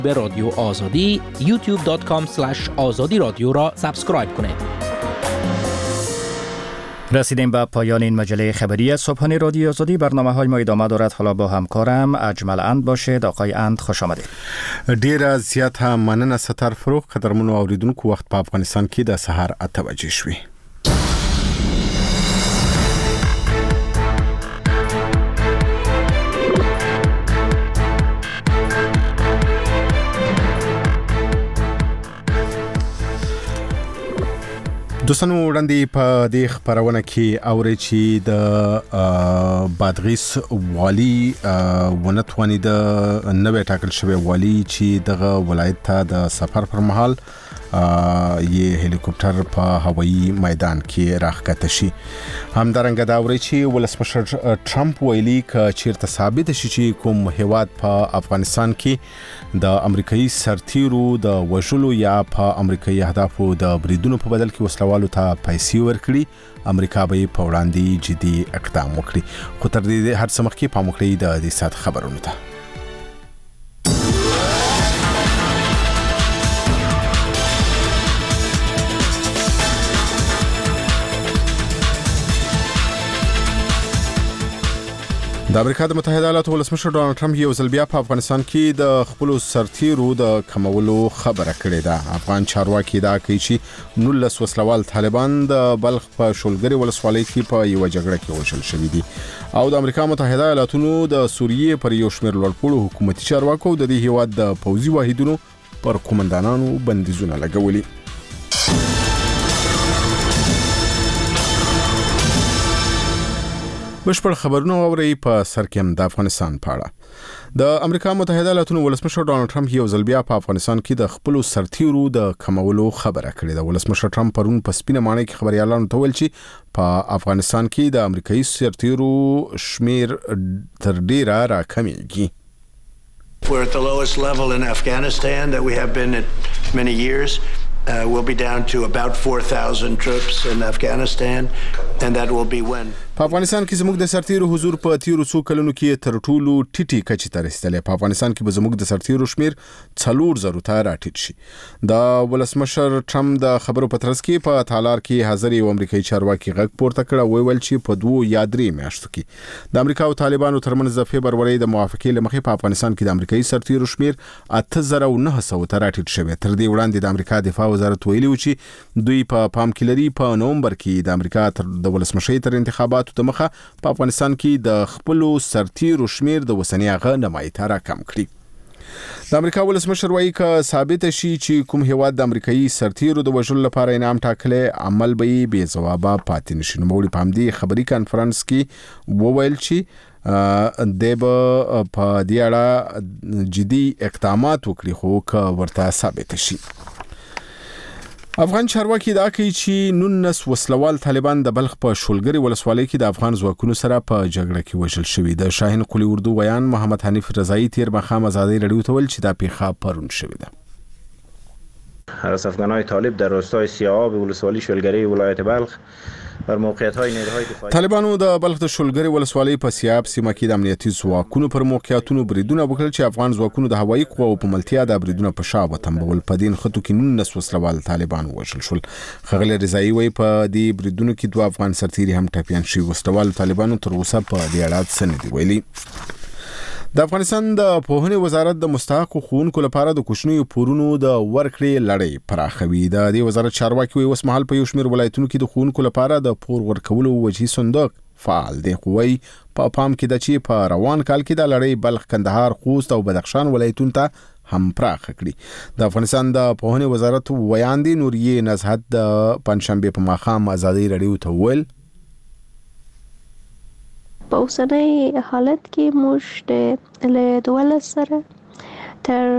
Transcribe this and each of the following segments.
به رادیو آزادی youtube.com/azadi رادیو را سابسکرایب کنید. رسیدیم به پایان این مجله خبری صبحانه رادیو آزادی. برنامه‌های ما ادامه دارد. حالا با همکارم اجمل اند باشید. آقای اند خوش آمدید. ډیر زیات مننه ستر فروغ. قدرمنو اوریدونکو، وخت په افغانستان کې د سحر 8 بجې شوې. دوستانو، وړاندې په دې خبرونه کې اوري چې د بادغیس والی ونتوانی د نوې ټاکل شوی والی چې دغه ولایت ته د سفر پر مهال یې هلیکوپټر په هوایي میدان کې راښکته شي. همدارنګه دا اوري چې ولسمشر ټرمپ ویلي ک چیرته ثابت شي چې کوم هیواد په افغانستان کې د امریکایي سرتیرو د وژلو یا په امریکایي اهدافو د بریدونو په بدل کې وسلوالو ته پیسې ورکړي، امریکا به په وړاندې جدي اقدام وکړي. خو تر دې هر څه مخکې پام وکړئ د دې سات خبرونو ته. د امریکا د متحده ایالاتو ولسمشر ډونالد ټرمپ یو ځل بیا په افغانستان کې د خپل سرتیرو د کمولو خبره کړې ده. افغان چارواکي دا کوي چې 19 وسلوال طالبان د بلخ په شولګری ولسوالۍ کې په یو جګړه کې وژل شوي دي او د امریکا متحده ایالاتونو د سوریې پر یو شمېر لوړپوړو حکومتي چارواکو د دې هیواد د پوځي واحدونو پر قومندانانو بندیزونه لګولي. بشپړ خبرونه اوري په سر کې هم د افغانستان په اړه. د امریکا متحده ایالاتو ولسمشر ډونالد ټرمپ یو ځل بیا په افغانستان کې د خپل سرتیرو د کمولو خبره کړې ده. ولسمشر ټرمپ پرون په سپینه ماڼۍ کې خبريالانو ته ویل چې په افغانستان کې د امریکایي سرتیرو شمیر تر ډیره راکمیږي. We're at the lowest level in Afghanistan that we have been in many years. We'll be down to about 4,000 troops in Afghanistan, and that will be when په افغانستان کې زموږ د سرتیرو حضور په تیرو څو کلونو کې تر ټولو ټیټي کچې ته رسیدلی. په افغانستان کې به زموږ د سرتیرو شمیر 4,000 ته راټیټ شي. د ولسمشر ټرمپ د خبرو په ترڅ کې په تالار کې حاضر یو امریکایي چارواکي غږ پورته کړ او ویل چې په 2 یا 3 میاشتو کې د امریکا او طالبانو ترمنځ د فبرورۍ د موافقې لمخې په افغانستان کې د امریکایي سرتیرو شمیر 8,900 ته راټیټ شوی. تر دې وړاندې د امریکا دفاع وزارت ویلي و چې دوی په پام کې لري په نومبر کې د امریکا د ولسمشۍ تر انتخاباتو د مخه په افغانستان کې د خپل سرتیرو شمیر د وسنی هغه نمایته راکم کړي. د امریکا ولسمشر وایي ک ثابت شي چې کوم هیواد د امریکایي سرتیرو د وژلو لپاره انعام ټاکلې عمل به بې ځوابه پاتې نشي. نوموړي په همدې خبري کانفرنس کې وویل چې د په دې اړه جدي اقدامات وکړي خو ک ورته ثابت شي. افغان چارواکي دا کوي چې 19 وسلوال طالبان د بلخ په شولګری ولسوالۍ کې د افغان ځواکونو سره په جګړه کې وژل شوي. د شاهین قلی اردو بیان محمد حنیف رضایی تیر مخام آزادی رادیو ته ویل چې دا پیښه پرون شوې ده. از افغانای طالب در راستای سیاه‌آب ولسوالی شولګری ولایت بلخ بر موقعیت‌های نیروهای دفاعی طالبانو د بلخ د شولګری ولسوالۍ په سیاب سیمه کې د امنیتي ځواکونو پر موقعیتونو بریدونه وکړل چې افغان ځواکونو د هوایي قواو په ملتیا د بریدونه په شا وتمبول. په دین خطو کې 19 وسلوال طالبان وژل شول. خغل رضایی وی په دې بریدونو کې 2 افغان سرتیري هم ټپیان شوي. وسلوال طالبانو تر اوسه په دې اړه څه نه دی ویلي. د افغانستان د پوهنې وزارت د مستحقو ښوونکو لپاره د کوچنیو پورونو د ورکړې لړۍ پراخوي. د دې وزارت چارواکي وایي اوس مهال په یو شمېر ولایتونو کې د ښوونکو لپاره د پور ورکولو وجهي صندوق فعال دی. خو وایي په پام کې ده چې په روان کال کې د لړۍ بلخ، کندهار، خوست او بدخشان ولایتونو ته هم پراخ کړي. د افغانستان د پوهنې وزارت ویاندې نوریه نزهت د پنځشنبه په ماښام آزادی رادیو ته ویل په اوسنۍ حالت کې موږ له 12 سره تر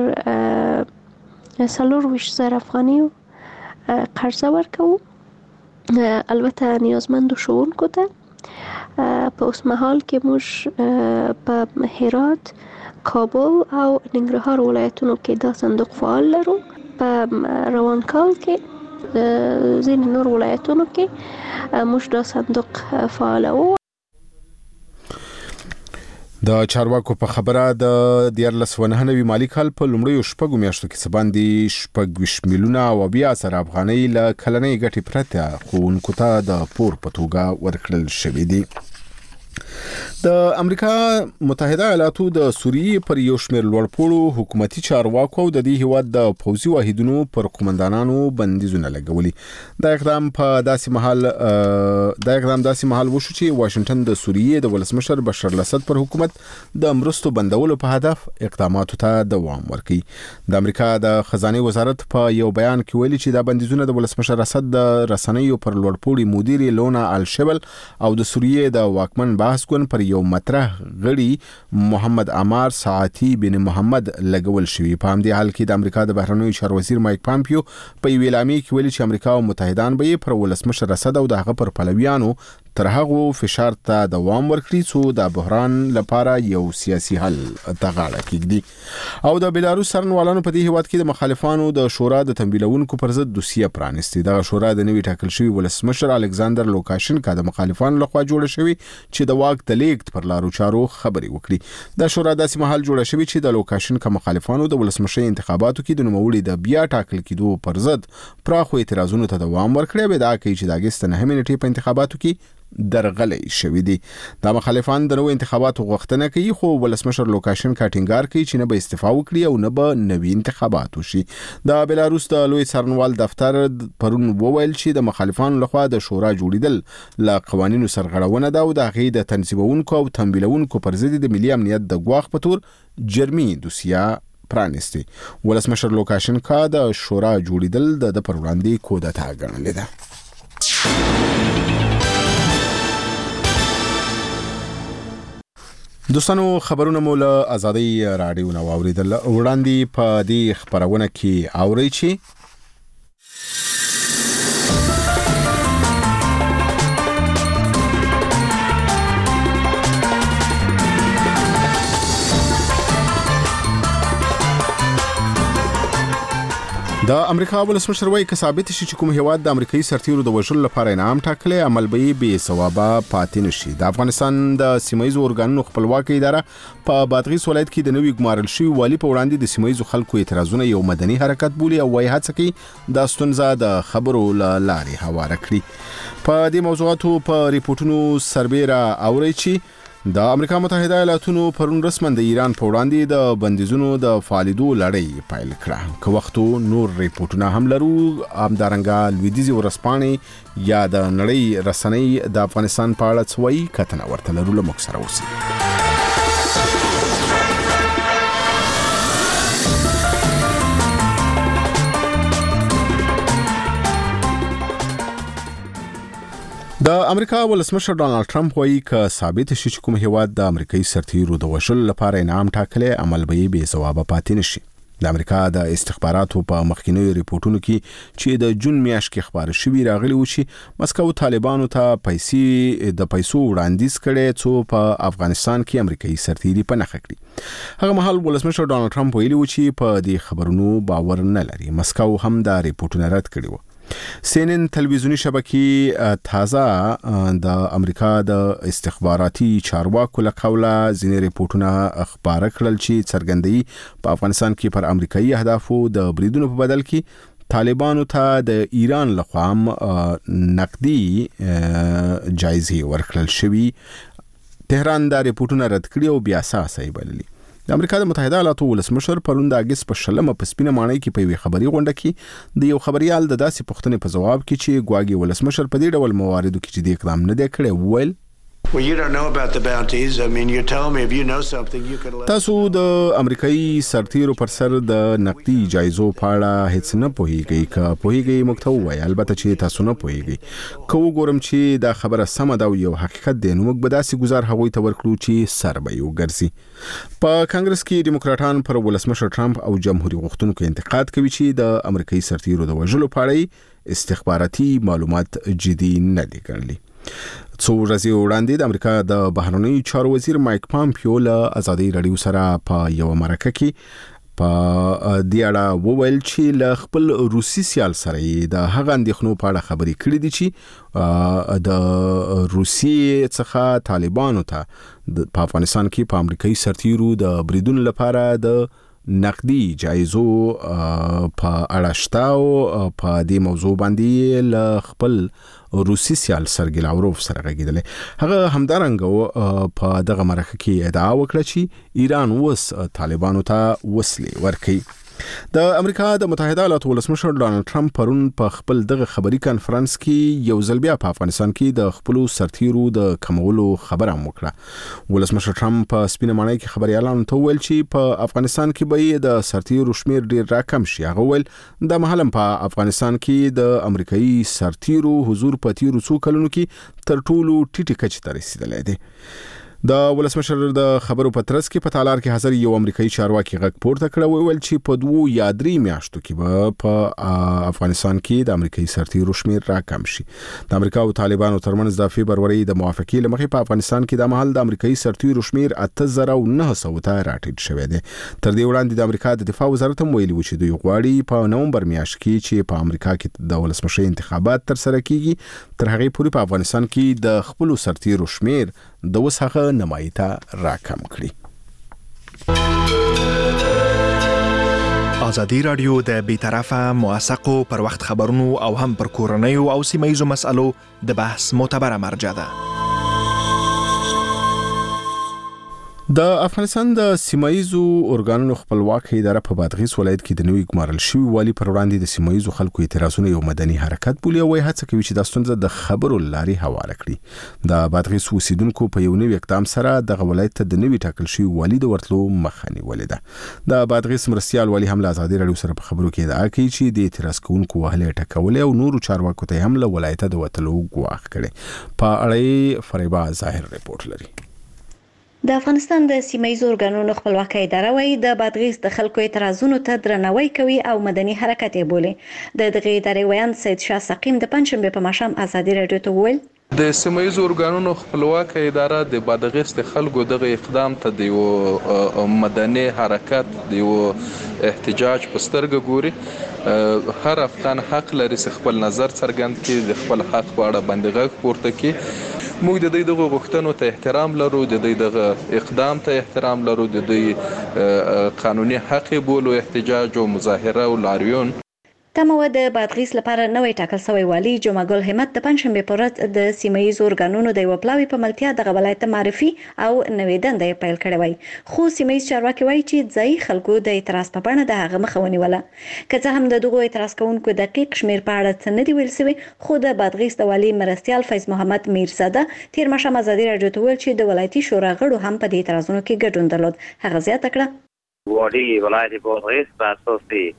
4,000 افغانۍ قرضه ورکوو. البته نیازمند ښوونکو ته په اوس مهال کې موږ په هرات، کابل او ننګرهار ولایتونو کې دا صندوق فعال لرو. په روان کال کې ځینې نور ولایتونو کې موږ دا صندوق فعالوو. د چارواکو په خبره د 1499 مالی کال په لومړیو شپږو میاشتو کې باندې 20 میلیونه او بیا سره افغانۍ له کلنۍ ګټې پرته خوونکو ته د پور په توګه ورکړل شوې دي. د امریکا متحده ایالاتو د سوریې پر یو شمېر لوړپوړو حکومتي چارواکو او د دې هیواد د پوځي واحدونو پر قومندانانو بندیزونه لګولي. دا اقدام داسې مهال وشو چې واشنگټن د سوریې د ولسمشر بشار الاسد پر حکومت د مرستو بندولو په هدف اقداماتو ته دوام ورکړي. د امریکا د خزانه وزارت په یو بیان کې ویلي چې دا بندیزونه د ولسمشر اسد د رسنیو پر لوړپوړي مدیر لونا الشبل او د سوریې د واکمن بحث ګوند پر یو مطرح غړي محمد عمار ساعتی بن محمد لګول شوی. په همدې حال کې د امریکا د بهرنیو چارو وزیر مایک پامپیو په یو اعلامیه کې ویلي چې امریکا او متحدان به پر ولسمشر اسد او دغه پر پلویانو تر هغه فشار ته دوام ورکړي چې د بحران لپاره یو سیاسي حل ته غاړه کېږدي. او د بلاروس سرنوالانو په دې هیواد کې د مخالفانو د شورا د تمویلونکو پر ضد دوسیه پرانستې. د شورا د نوي ټاکل شوی ولسمشر الکساندر لوکاشنکا د مخالفانو لخوا جوړه شوی چې د واک د لیږد پر لارو چارو خبري وکړي. د شورا داسې مهال جوړه شوی چې د لوکاشنکا مخالفانو د ولسمشر انتخاباتو کې د نوموړي د بیا ټاکل کېدو پر ضد پراخو اعتراضونو ته دوام ورکړي. به دا کوي چې د اگست 9 نیټې په انتخاباتو کې درغلې شوې دي. د مخالفان د نوو انتخاباتو غوښتنه کوي خو ولسمشر لوکاشنکا ټینګار کوي چې نه به استعفا وکړي او نه به نوي انتخابات وشي. د بلاروس د لوی څارنوال دفتر پرون وویل چې د مخالفانو لخوا د شورا جوړیدل له قوانینو سرغړونه ده او د هغې د تنظیمونکو او تمویلونکو پر ضد د ملي امنیت د ګواښ په تور جرمي دوسیه پرانستي. ولسمشر لوکاشنکا د شورا جوړیدل د پر وړاندې کودتا ګڼلې ده. دوستانو خبرونه مو له آزادۍ رادیو نو اوریدل. وړاندې په دې خبرونه کې اوري چې د امریکا ولسمشر وايي که ثابت شي چې کوم هیواد د امریکایي سرتیرو د وژلو لپاره انعام ټاکلی عمل به بې ثوابه پاتې نشي. د افغانستان د سیمایي ارګانونو خپلواکي اداره په بادغیس ولایت کې د نوي ګمارل شوی والي په وړاندې د سیمایي خلکو اعتراضونه یو مدني حرکت بولي او وايي هڅه کوي د ستونزه د خبرو لارې هواره کړي. په دې موضوعاتو په ریپورتونو سربېره اوري چې د امریکا متحده ایالاتونو پرون رسما د ایران په وړاندې د بندیزونو د فعالیدو لړۍ پیل کړه. که وختو نور ریپورتونه هم لرو همدارنګه لویدیځي ورځپاڼې یا د نړۍ رسنۍ د افغانستان په اړه څه وایي کتنه ورته لرو. له موږ سره اوسئ. د امریکا ولسمشر ډانلډ ټرمپ وايي که ثابت شي چې کوم هیواد د امریکایي سرتیرو د وژلو لپاره انعام ټاکلی عمل به بې ثوابه پاتې نشي. د امریکا د استخباراتو په مخکینیو ریپورتونو کې چې د جون میاشت کې خبر شوی راغلی و چې مسکو طالبانو ته پیسو وړاندیز کړي چې په افغانستان کې امریکایي سرتیري په نخښه کړي. هغه مهال ولسمشر ډانلډ ټرمپ ویلي و چې په دې خبرونو باور نه لري. مسکو هم دا ریپورتونه رد کړي و. CNN تلویزیونی شبکې تازه د امریکا د استخباراتي چارواکو له قوله ځینې ریپورتونه خبره کړل چې څرګندوي په افغانستان کې پر امریکایي اهدافو د بریدونو په بدل کې طالبانو ته د ایران لخوا نقدي جایزې ورکړل شوي. تهران دا ریپورتونه رد کړي او بیا اساسي بللي. د امریکا د متحده ایالاتو ولسمشر پرون د اگست په 20 په سپینه ماڼۍ کې په یوه خبري غونډه کې د یو خبريال د داسې پوښتنې په جواب کې چې ګواګي ولسمشر په دې ډول مواردو کې چې د اقدام نه دی کړی ویل Well, you don't know about the bounties. I mean, you're telling me if you know something, you could let... تاسو د امریکایي سرتیرو پر سر د نقدي جایزو په اړه هیڅ نه پوهیږئ. که پوهیږئ موږ ته ووایئ. البته چې تاسو نه پوهیږئ. که وګورم چې دا خبره سمه ده او یو حقیقت دی نو موږ به داسې ګزار هغوی ته ورکړو چې سر به یې وګرځي. په کانګرس کې دیموکراټان پر ولسمشر ټرمپ او جمهوریت غوښتونکو انتقاد کوي چې د امریکایي سرتیرو د وژلو په اړه استخباراتي معلومات جدي نه دي ګڼلي. څو ورځې وړاندې د امریکا د بهرنیو چارو وزیر مایک پامپیو له آزادۍ رادیو سره په یو مرکه کې په دې اړه وویل چې له خپل روسي سیال سره د هغه اندېښنو په اړه خبرې کړې دي چې د روسیې څخه طالبانو ته په افغانستان کې په امریکایي سرتیرو د بریدونو لپاره د نقدي جایزو په اړه شته او په دې موضوع باندې له خپل روسي سیال سرګي لاوروف سره غږیدل. هغه همدارنګه په دغه مرکه کې ادعا وکړه چې ایران اوس طالبانو ته وسلې ورکوي. د امریکا د متحده ایالاتو ولسمشر ډانلډ ټرمپ پرون په خپل دغه خبري کانفرنس کې یو ځل بیا په افغانستان کې د خپل سرتیرو د کمولو خبره وکړه. ولسمشر ټرمپ په سپینه ماڼۍ کې خبريالانو ته وویل چې په افغانستان کې به د سرتیرو شمیر ډیر راکم شي. هغه وویل د محلم په افغانستان کې د امریکایي سرتیرو حضور په تیرو څو کلونو کې تر ټولو ټیټه کچه ته رسیدلی دی. د ولسمشر د خبرو په ترڅ کې په تالار کې حاضر یو امریکایي چارواکي غږ پورته کړ او ویل چې په 2 یا 3 میاشتو کې به په افغانستان کې د امریکایي سرتیرو شمیر راکم شي. د امریکا او طالبانو ترمنځ د فبرवरी د موافقې لمخې په افغانستان کې د محل د امریکایي سرتیرو شمیر 8900 ته راټیټ شوی دی. تر دې وړاندې د امریکا د دفاع وزارت هم ویلي و چې دوی غواړي په نومبر میاشت کې چې په امریکا کې د ولسمشر انتخابات تر سره کیږي تر هغه پورې په افغانستان کې د خپل سرتیرو شمیر د وسخه نمایته راکم کړي. ازادي رادیو د بیطرفه موثقو پر وخت خبرونو او هم پر کورنیو او سیمه‌ییزو مسالو د بحث معتبره مرجع ده. د افغانستان د سیمایزو ارګانونو خپلواکۍ اداره په بادغیس ولایت کې د نوې ګمارل شوی والی پر وړاندې د سیمایزو خلکو اعتراضونه یو مدني حرکت بولي او هڅه کوي چې د ستونزې د خبرو لاري حواله کړي. د بادغیس اوسیدونکو په یو نوې اقدام سره د ولایت ته د نوې ټاکل شوی والی د ورتلو مخه نیولې ده. د بادغیس مرستيال والی هم له ازادي رادیو سره په خبرو کې ادعا کوي چې د اعتراض کوونکو وهلې ټکولې او نورو چارواکو ته هم له ولایت د وتلو غواخ کړي. په اړه فریبا ظاهر ریپورت لري. د افغانستان د سیمایي ارګانونو خپلواکۍ اداره وايي د بادغیس د خلکو اعتراضونو ته درناوی کوي او مدني حرکت یې بولي. د دغه ادارې ویان سید شاه سقیم د پنځشنبه په ماښام ازادي رادیو ته وویل د سیمایي ارګانونو خپلواکۍ اداره د بادغیس د خلکو دغه اقدام ته د یو مدني حرکت د یو احتجاج په سترګه ګوري. هر افغان حق لري چې خپل نظر څرګند کړي، د خپل حق په اړه باندې غږ پورته کړي. موږ د دې دغه غوښتنو ته احترام لرو، د دې دغه اقدام ته احترام لرو، د دې قانوني حق بولو احتجاج او مظاهره او لاریون. تمه د بادغیس لپاره نوې ټاکل شوی والی جمعه ګل همت د پنځشنبه په ورځ د سیمایي ارګانونو د یو پلاوي په ملتیا د ولایت معرفي او نوې دندې پیل کړې وای. خو سیمایي چارواکي وایي چې ځای خلکو د اعتراض په بڼه د هغه مخه ونیوله. که څه هم د دغو اعتراض کوونکو دقیق شمیر په اړه څه نه دی ویل شوی، خو د بادغیس د والی مرستيال فیض محمد میرزاده تیر ماښام ازادي رادیو ته ویل چې د ولایتي شورا غړو هم په دې اعتراضونو کې ګډون درلود. هغه زیاته کړه والی ولایت بادغیس په اساس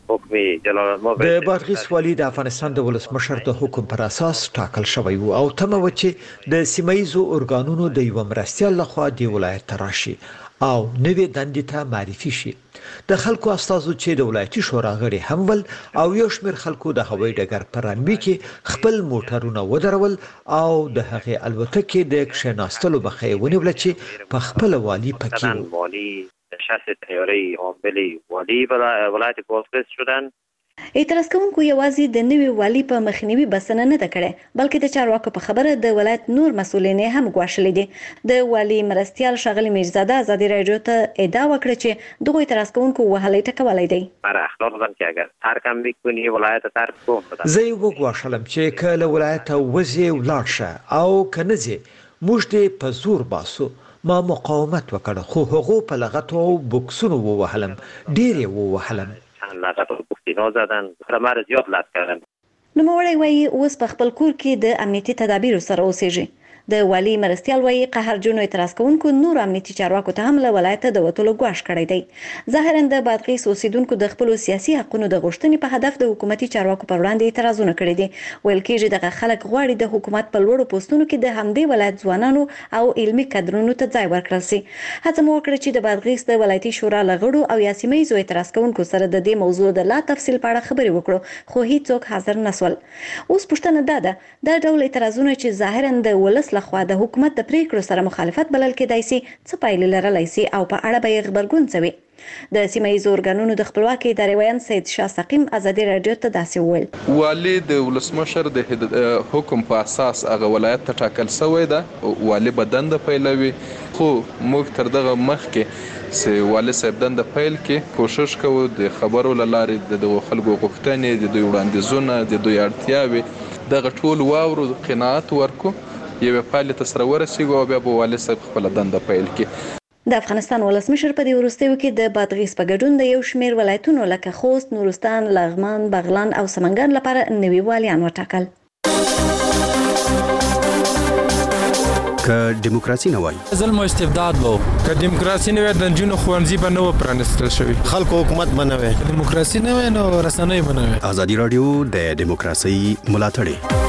د بادغیس والی د افغانستان د ولسمشر د حکم پر اساس ټاکل شوی و او تمه و چې د سیمایي ارګانونو د یو مرستيال لخوا د ولایت تراشي او نوې دندې ته معرفي شي. د خلکو استازو چې د ولایتي شورا غړي هم ول او یو شمېر خلکو د هوایي ډګر پر رنبي کې خپل موټرونه ودرول او د هغې الوتکې د کښېناستلو مخه یې ونیوله چې په خپل والی پکې نشست طیاره عامل والی ولایت بادغیس شدن. اعتراض کوونکو یوازې د نوي والی په مخنیوي بسنه نه ده کړې، بلکې د چارواکو په خبره د ولایت نور مسؤلین هم ګواښلي دي. د والی مرستيال ښاغلي میرزاده ازادي رادیو ته ادعا وکړه چې دغه اعتراض کوونکو وهلې ټکولای دی. پر اخلاق دن که اگر ترک هم میکنی ولایت ترک کوم بدن زه یې وګواښلم چې کله ولایت وځي ولاړ شه او کنه زه موږ دې په زور باسو. ما مقاومت وکړ خو هغه په لغت او بوکسونو ووهلم، ډیر یې ووهلم. لغت او بوکسینو زدن، خبره زیات لات کردن. نوموړی وایي اوس په خپل کور کې د امنیتي تدابیرو سره اوسېږي. د والی مرستيال وایي قهرجنو اعتراض کوونکو نور امنیتي چارواکو ته هم له ولایت د وتلو ګواښ کړی دی. ظاهرا د بادغیس اوسیدونکو د خپل سیاسي حقونو د غوښتنې په هدف د حکومتي چارواکو پر وړاندې اعتراضونه کړي دي. ویل کېږي دغه خلک غواړي د حکومت په لوړو پوسټونو کې د همدې ولایت ځوانانو او علمي کادرونو ته ځای ورکړل شي. هڅه مو وکړه چې د بادغیس د ولایتي شورا له غړو او یا سیمه‌ییزو اعتراض کوونکو سره د دې موضوع د لا تفصیل په اړه خبرې وکړو، خو هیڅوک حاضر نسول. اوس پوښتنه ده دا ډول اعتراضونه چې ظاهرا د ولس لخوا د حکومت د پریکړو سره مخالفت بلل کېدای شي څه پایلې لرلی شي او په اړه به یې غبرګون څه وي. د سیمه ییزو ارګانونو د خپلواکۍ ادارې ویان سید شاه سقیم ازادي رادیو ته داسې وویل والي د ولسمشر د حکم په اساس هغه ولایت ته ټاکل شوی ده والي بدن د پیلوي خو موږ تر دغه مخکې سه والي صاحب دند پیل کې کوشش کوو د خبرو لارې د خلکو غوښتنې د دوی وړاندیزونه د دوی اړتیاوې دغه ټول واورو قناعت ورکو یو پالي تسره ورسیږو او بیا به والي صاحب خپل دند پیل کې د افغانستان ولسمشر په دې وروستیو کې د بادغیس په ګډون د یو شمېر ولایتونو لکه خوست، نورستان، لغمان، بغلان او سمنګان لپاره نوي والیان وټاکل. که دیموکراسي نه وای ظلم او استبداد وو، که دیموکراسي نه وای د جنونو خوانزي به نه پرانستل شوی، خلکو حکومت بنوي، دیموکراسي نه وای نو رسنۍ بنوي. ازادي رادیو د دیموکراسي ملاتړ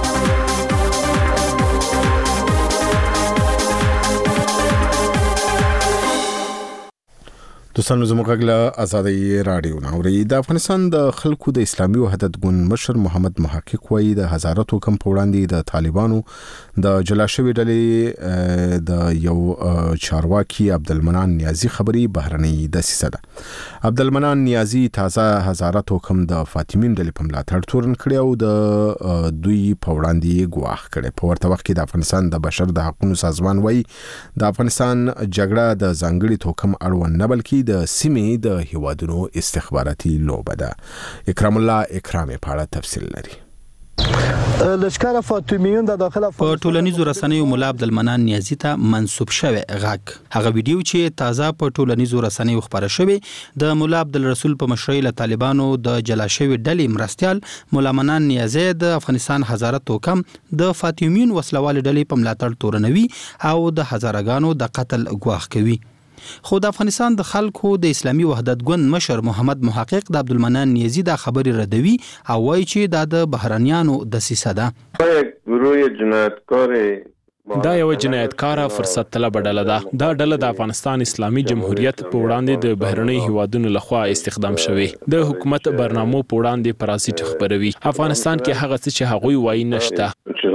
دوستانو زموږ غږ له ازادي رادیو نه اوري. د افغانستان د خلکو د اسلامي وحدت ګوند مشر محمد محقق وایي د هزاراتو کم په وړاندې د طالبانو د جلا شوی ډلې د یو چارواکي عبدالمنان نیازي خبري بهرنۍ دسیسه ده. عبدالمنان نیازي تازه هزاراتو کم د فاطمین ډلې په ملاتړ تورن کړی او د دوی په وړاندې ګواښ کړی. په ورته وخت کې د افغانستان د بشر د حقوقو سازمان وایي د افغانستان جګړه د ځانګړي توکم اړوند نه بلکې د سیمې د هیوادونو استخباراتي لوبه ده. اکرام الله اکرامي په اړه تفصیل لري. لشکره فاطمیون د داخله په ټولنیزو رسنیو مولا عبدالمنان نیازي ته منسوب شوی غږ هغه ویډیو چې تازه په ټولنیزو رسنیو خبره شوی د مولا عبدالرسول په مشرۍ له طالبانو د جلا شوی ډلې مرستيال مولا منان نیازي د افغانستان هزاره توکم د فاطمیون وسلوال ډلې په ملاتړ تورنوي او د هزارګانو د قتل ګواښ کوي. خو د افغانستان د خلکو د اسلامي وحدت ګوند مشر محمد محقق د عبدالمنان نیازي د خبري ردوي او وایي چې د بهرانيانو دسیسه ده. گروه جنایتکار دا یو جنایتکاره فرصت طلب ډله ده. دا ډله د افغانستان اسلامي جمهوریت په وړاندې د بهرنۍ هیوادونو لخوا استخدام شوی. د حکومت برنامو په وړاندې پراسیټ خبروي. افغانستان کې هغه څه چې هغوی وایي نشته.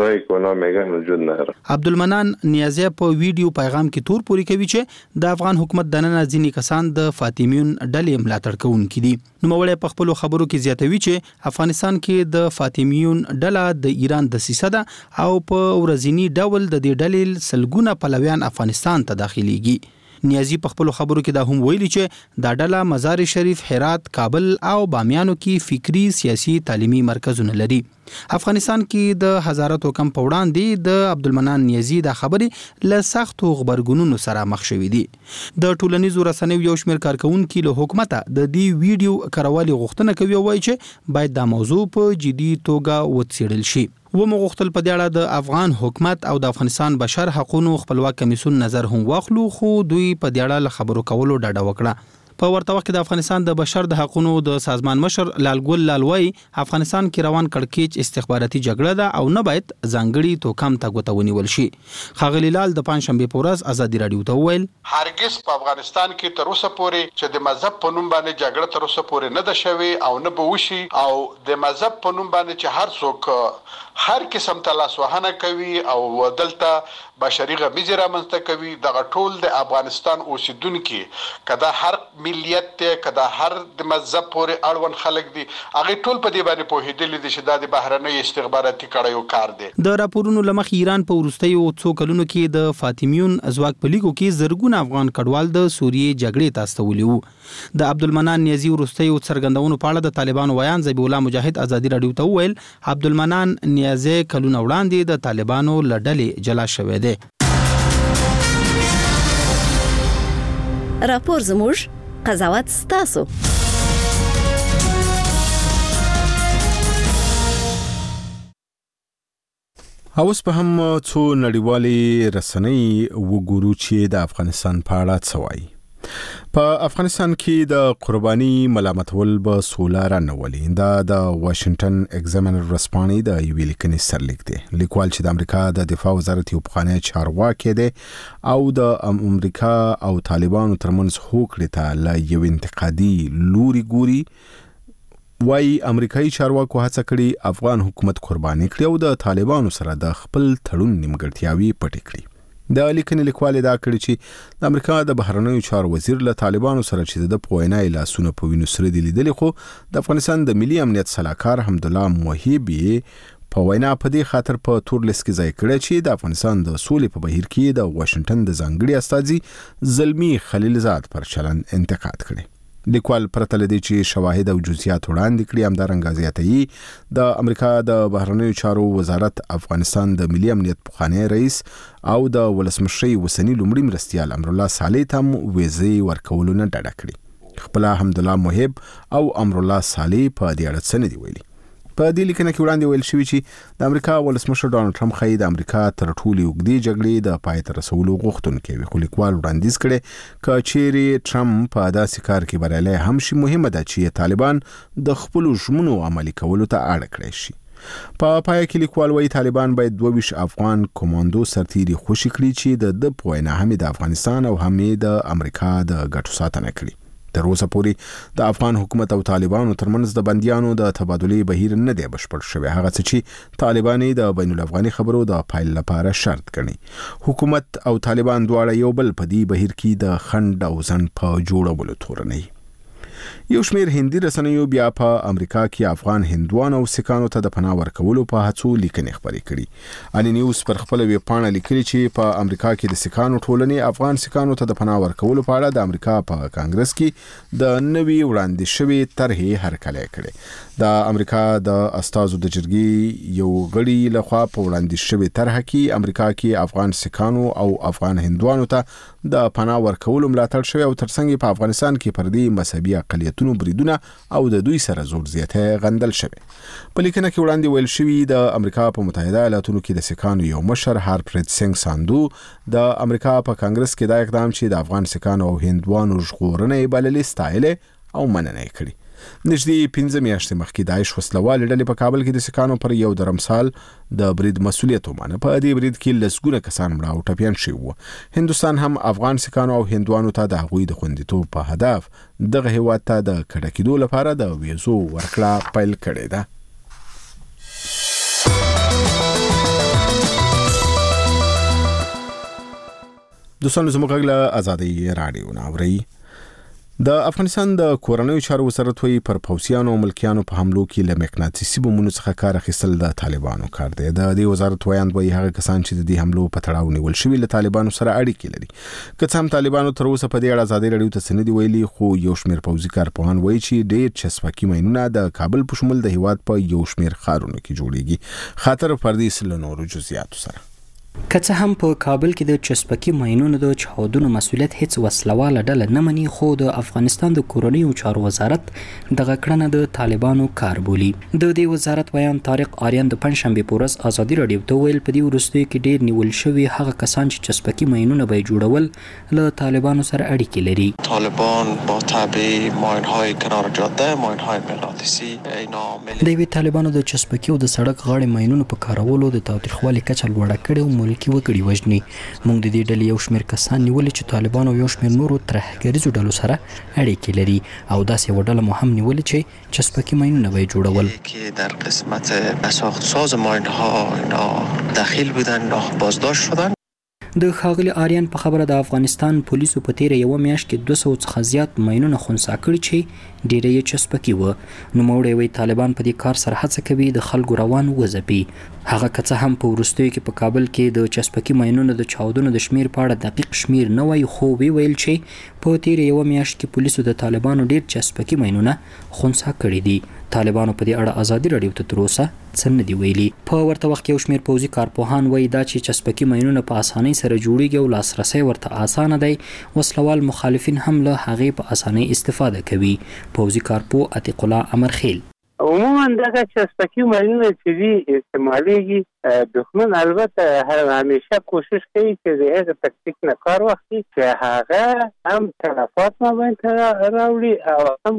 عبدالمنان نیازي په ویډیو پیغام کې تور پوری کوي چې د افغان حکومت دننه ځینې کسان د فاطمیون ډلې ملاتړ کوونکي دي. نوموړی په خپل خبرو کې زیاتوي چې افغانستان کې د فاطمیون ډله د ایران دسیسه ده او په ورځنی ډول د دې ډلې سلګونه پلویان افغانستان ته داخليږي. نیازي په خپل خبرو کې دا هم ویلي چې دا ډله مزار شریف، هرات، کابل او بامیانو کې فکری، سیاسي، تعلیمي مرکزونه لري. افغانستان کې د هزاراتو کم په وړاندې د عبدالمنان نیازي د خبرې له سختو غبرګونونو سره مخ شوې دي. د ټولنیزو رسنیو یو شمېر کارکونکو له حکومت د دې ویډیو کارولو غوښتنه کوي او وایي چې باید دا موضوع په جدي توګه وڅېړل شي. ومغختل په دې اړه د افغان حکومت او د افغانستان بشر حقوقو خپلواک کمیسیون نظر هم واخلو خو دوی په دې اړه خبرو کولو ډاډه وکړه. په ورته وخت کې د افغانستان د بشر د حقوقو د سازمان مشر لالګل لالوی افغانستان کې روان کړکېچ استخباراتي جګړه ده او نه باید ځانګړي توکم ته غوته ونیول شي. خاغلی لال د پنځشنبه په ورځ ازادي رادیو ته وویل هرگز په افغانستان کې تر اوسه پورې چې د مذهب په نوم باندې جګړه تر اوسه پورې نه ده شوی او نه به وشي او د مذهب په نوم باندې چې هر څوک هر قسم تلاسوهنه کوي او دلته بشري غمیزه رامنځته کوي دغه ټول د افغانستان اوسیدونکو کدا هر ملیت ته کدا هر د مذهب پورې اړوند خلک دي هغه ټول په دې باندې پوهیدل دي چې د بهرنۍ استخباراتي کړیو کار دی. د راپورونو لمخ ایران په وروستیو څو کلونو کې د فاطمیون ازواج په لیګو کې زرګونه افغان کډوال د سوریې جګړې ته استولي وو. د عبدالمنان نیازي وروستیو څرګندونو په اړه د طالبانو ویان ذبیح الله مجاهد ازادي رادیو ته وویل عبدالمنان نیازي کلونه وړاندې د طالبانو له ډلې جلا شوی دی. راپور زموږ قضاوت ستاسو. اوس په هم څو نړیوالې رسنۍ وګورو چې د افغانستان په اړه څه وایي. په افغانستان کې د قرباني ملامتول به سولا نه ولي. دا د واشنگټن ایگزامینر رسپاني د یوې لیکنې سرلیک دی. لیکوال چې د امریکا د دفاع وزارت یو پخوانی چارواکي دی او د امریکا او طالبانو ترمنځ هوکړې ته له یو انتقادي لوري ګوري وای امریکایي چارواکو هڅه کړې افغان حکومت قرباني کړي او د طالبانو سره د خپل تړون نیمګړتیاوي پټې کړي. د لیکنې لیکوال دا کړی چې د امریکا د بهرنیو چارو وزیر له طالبانو سره چې د پوینای لاسونه په وینو سره دي لیدلې، خو د افغانستان د ملي امنیت صلاحکار حمدالله موهبي په وینا په دې خاطر په تور لیست کې ځای کړی چې د افغانستان د سولې په بهیر کې د واشنگټن د ځانګړي استازي زلمی خلیلزاد پر چلن انتقاد کړي. لیکوال پرته له دې چې شواهد او جزئیات وړاندې کړي، همدارنګه زیاتوي د امریکا د بهرنیو چارو وزارت افغانستان د ملي امنیت پخوانی رئیس او د ولسمشر وسنی لومړي مرستیال امرالله صالح ته ویزې ورکولو نه ډډه کړې. خپل حمدالله موهب او امرالله صالح په دې اړه څه نه دي ویلي. په دې لیکنه کې وړاندې ویل شوی چې د امریکا ولسمشر ډانلډ ټرمپ خې د امریکا تر ټولو اوږدې جګړې د پای ته رسولو غوښتونکی وي، خو لیکوال وړاندیز کړي چې چیرې ټرمپ په داسې کار کې بریالی هم شي، مهمه ده چې طالبان د خپل ژمنو عملي کولو ته اړ کړی شي. په پای کې لیکوال وايي طالبان باید 22 افغان کمانډو سرتیري خوشي کړي چې د پوینه هم د افغانستان او هم د امریکا د ګټو ساتنه کړي. تر اوسه پورې د افغان حکومت او طالبانو ترمنځ د بنديانو د تبادلې بهیر نه دی بشپړ شوی، هغه څه چې طالبان د بین الافغاني خبرو د پایل لپاره شرط ګڼي. حکومت او طالبان دواړه یو بل په دې بهیر کې د خند او ځن په جوړولو تورنوي. یو شمیر هندي رسنیو بیا په امریکا کې افغان هندوانو او سکانو ته د پناه ورکولو په هڅو لیکنې خپرې کړي. اني نیوز پر خپل ویب پاڼه لیکلي چې په امریکا کې د سکانو ټولنې افغان سکانو ته د پناه ورکولو په اړه د امریکا په کانګرس کې د نوي وړاندې شوی طرحې هرکلی کړي. د امریکا د استازو د جرګې یو غړي لخوا په وړاندې شوی طرح کې امریکا کې افغان سکانو او افغان هندوانو ته د پناه ورکولو ملاتړ شوی او ترڅنګ په افغانستان کې پردي مذهبي اقلیتونو بریدونه او د دوی سره زور زیاته غندل شوی. په لیکنه کې وړاندې ویل شوی د امریکا په متحده ایالاتونو کې د سکانو یو مشر هارپریت سنگ ساندو د امریکا په کانګرس کې دا اقدام چې د افغان سکانو او هندوانو ژغورنه یې بللې ستایلې او مننه یې کړې. نږدې 15 میاشتې مخکې داعش وسلوالې ډلې په کابل کې د سکانو پر یو درمسال د برید مسؤلیت ومانه. په دې برید کې لسګونه کسان مړه او ټپیان شوي وو. هندوستان هم افغان سکانو او هندوانو ته د هغوی د خوندیتوب په هدف دغه هیواد ته د کډه کېدو لپاره د ویزو ورکړه پیل کړې ده. دوستانو زموږ غږ له آزادۍ راډیو نه اورئ. د افغانستان د کورنیو چارو وزارت وایي پر پوځیانو او ملکیانو په حملو کې له مقناطیسي بمونو څخه کار اخیستل د طالبانو کار دی. د دې وزارت وایي هغه کسان چې د دې حملو په تړاو نیول شوي له طالبانو سره اړیکې لري. که څه هم طالبانو تر اوسه په دې اړه ازادي راډیو ته څه نه دي ویلي، خو یو شمېر پوځي کارپوهان وایي چې ډېر چسپاکي ماینونه د کابل په شمول د هیواد په یو شمېر ښارونو کې جوړیږي. خاطر پردیس له نورو جزئیاتو سره که څه هم په کابل کې د چسپکي ماینونو د چاودنو مسؤلیت هیڅ وسلواله ډله نه مني، خو د افغانستان د کورنیو چارو وزارت دغه کړنه د طالبانو کار بولي. د دې وزارت ویان طارق آریان د پنځشنبه په ورځ ازادي راډیو ته ویل په دې وروستیو کې ډېر نیول شوي هغه کسان چې چسپکي ماینونه به جوړول له طالبانو سره اړیکې لري. طالبان با تعبیه ماین‌های کنار جاده، ماین‌های مقناطیسی اینا د یوې طالبانو د چسپکي او د سړک غاړې ماینونو په کارولو د تاوتریخوالي کچه لوړه کړې ملکی وګړي وژني. موږ د دې ډلې یو شمېر کسان نیولي چې طالبان او یو شمېر نورو ترهګریزو ډلو سره اړیکې لري او داسې یوه ډله مو هم نیولې چې چسپکي ماینونه به یې جوړول. که در قسمت ساختساز ماین‌ها اینا دخیل بودن، بازداشت شدن. د ښاغلي آریان په خبره د افغانستان پولیسو په تیره یوه میاشت کې 200 څخه زیات ماینونه خنثی کړي چې ډیری یې چسپکي وه. نوموړی وایي طالبان په دې کار سره هڅه کوي د خلکو روان وځپي. هغه که څه هم په وروستیو کې په کابل کې د چسپکي ماینونو د چاودنو د شمیر په اړه دقیق شمیر نه وایي، خو ویل چې په تیره یوه میاشت کې پولیسو د طالبانو ډیر چسپکي ماینونه خنثی کړي دي. طالبانو په دې اړه ازادي راډیو ته تر اوسه څه نه دي ویلي. په ورته وخت کې یو شمېر پوځي کارپوهان وایي دا چې چسپکي ماینونه په اسانۍ سره جوړیږي او لاسرسی ورته اسانه دی، وسلوال مخالفین هم له هغې په اسانۍ استفاده کوي. پوځي کارپوه عتیق الله امرخیل عموما دغه چسپکي ماینونه چې دي استعمالیږي، دښمن البته همیشه کوشش کوي چې د هغه تکتیک نه کار واخلي چې هغه هم تلفات مابین ته راوړي او هم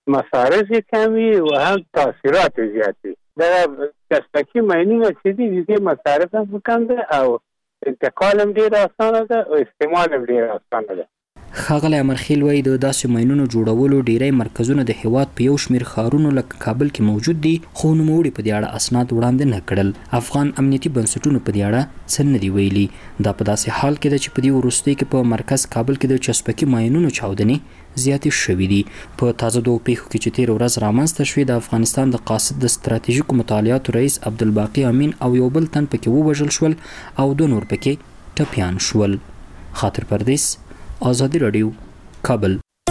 مصارف کمی و هم تاثیرات زیاتی. دغه چسپکي ماینونه چې دي د مصارف هم کم ده او انتقال هم ډیر اسانه ده او استعمال هم ډیر اسانه ده. ښاغلی امرخیل وایي د داسې ماینونو جوړولو ډیری مرکزونه د هیواد په یو شمیر ښارونو لکه کابل کې موجود دي، خو نوموړي په دې اړه اسناد وړاندې نه کړل. افغان امنیتي بنسټونو په دې اړه څه نه دي ویلي. دا په داسې حال کې ده چې په دې وروستیو کې په مرکز کابل کې د چسپکي ماینونو چاودنې زیاتې شوې دي. په تازه دوو پیښو کې چې تېره ورځ رامنځته شوې، د افغانستان د قاصد د ستراتیژیکو مطالعاتو رئیس عبدالباقي امین او یو بل تن پکې ووژل شول او 2 نور پکې ټپیان شول. خاطر پردیس، آزادی رادیو، کابل.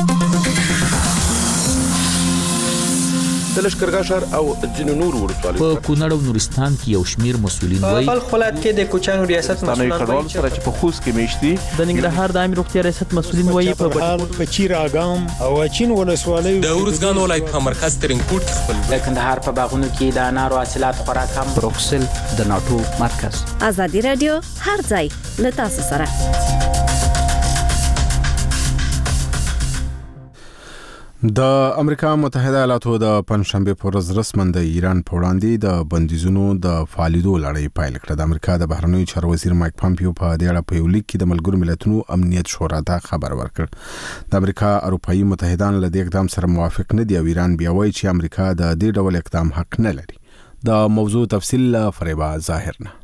د لشکرګاه ښار او ځینو نورو ولسوالیو په کونړ او نورستان کې یو شمیر مسؤلین وایي په خپل کې د کوچانو ریاست مسؤلین وایي چې په خوست کې میشتي د ننګرهار د عامه روغتیا ریاست مسؤلین وایي په چیر اګام او چین ولسوالیو د ورزګان ولایت په مرکز ترنګوټ خپل د کندهار په باغونو کې د انارو حاصلات خوراک هم بروکسل د ناتو مرکز. آزادی رادیو هر ځای له تاسو سره. د امریکا متحده ایالاتو د پنځشنبه په ورځ رسماً د ایران په وړاندې د بندیزونو د فعالیدو لړۍ پیل کړه. د امریکا د بهرنیو چارو وزیر مایک پامپیو په دې اړه په یو لیک کې د ملګرو ملتونو امنیت شورا ته خبر ورکړ. د امریکا اروپایي متحدان له دې اقدام سره موافق نه دي او ایران بیا وایي چې امریکا د دې ډول اقدام حق نه لري. د موضوع تفصیل له فریبا ظاهر نه.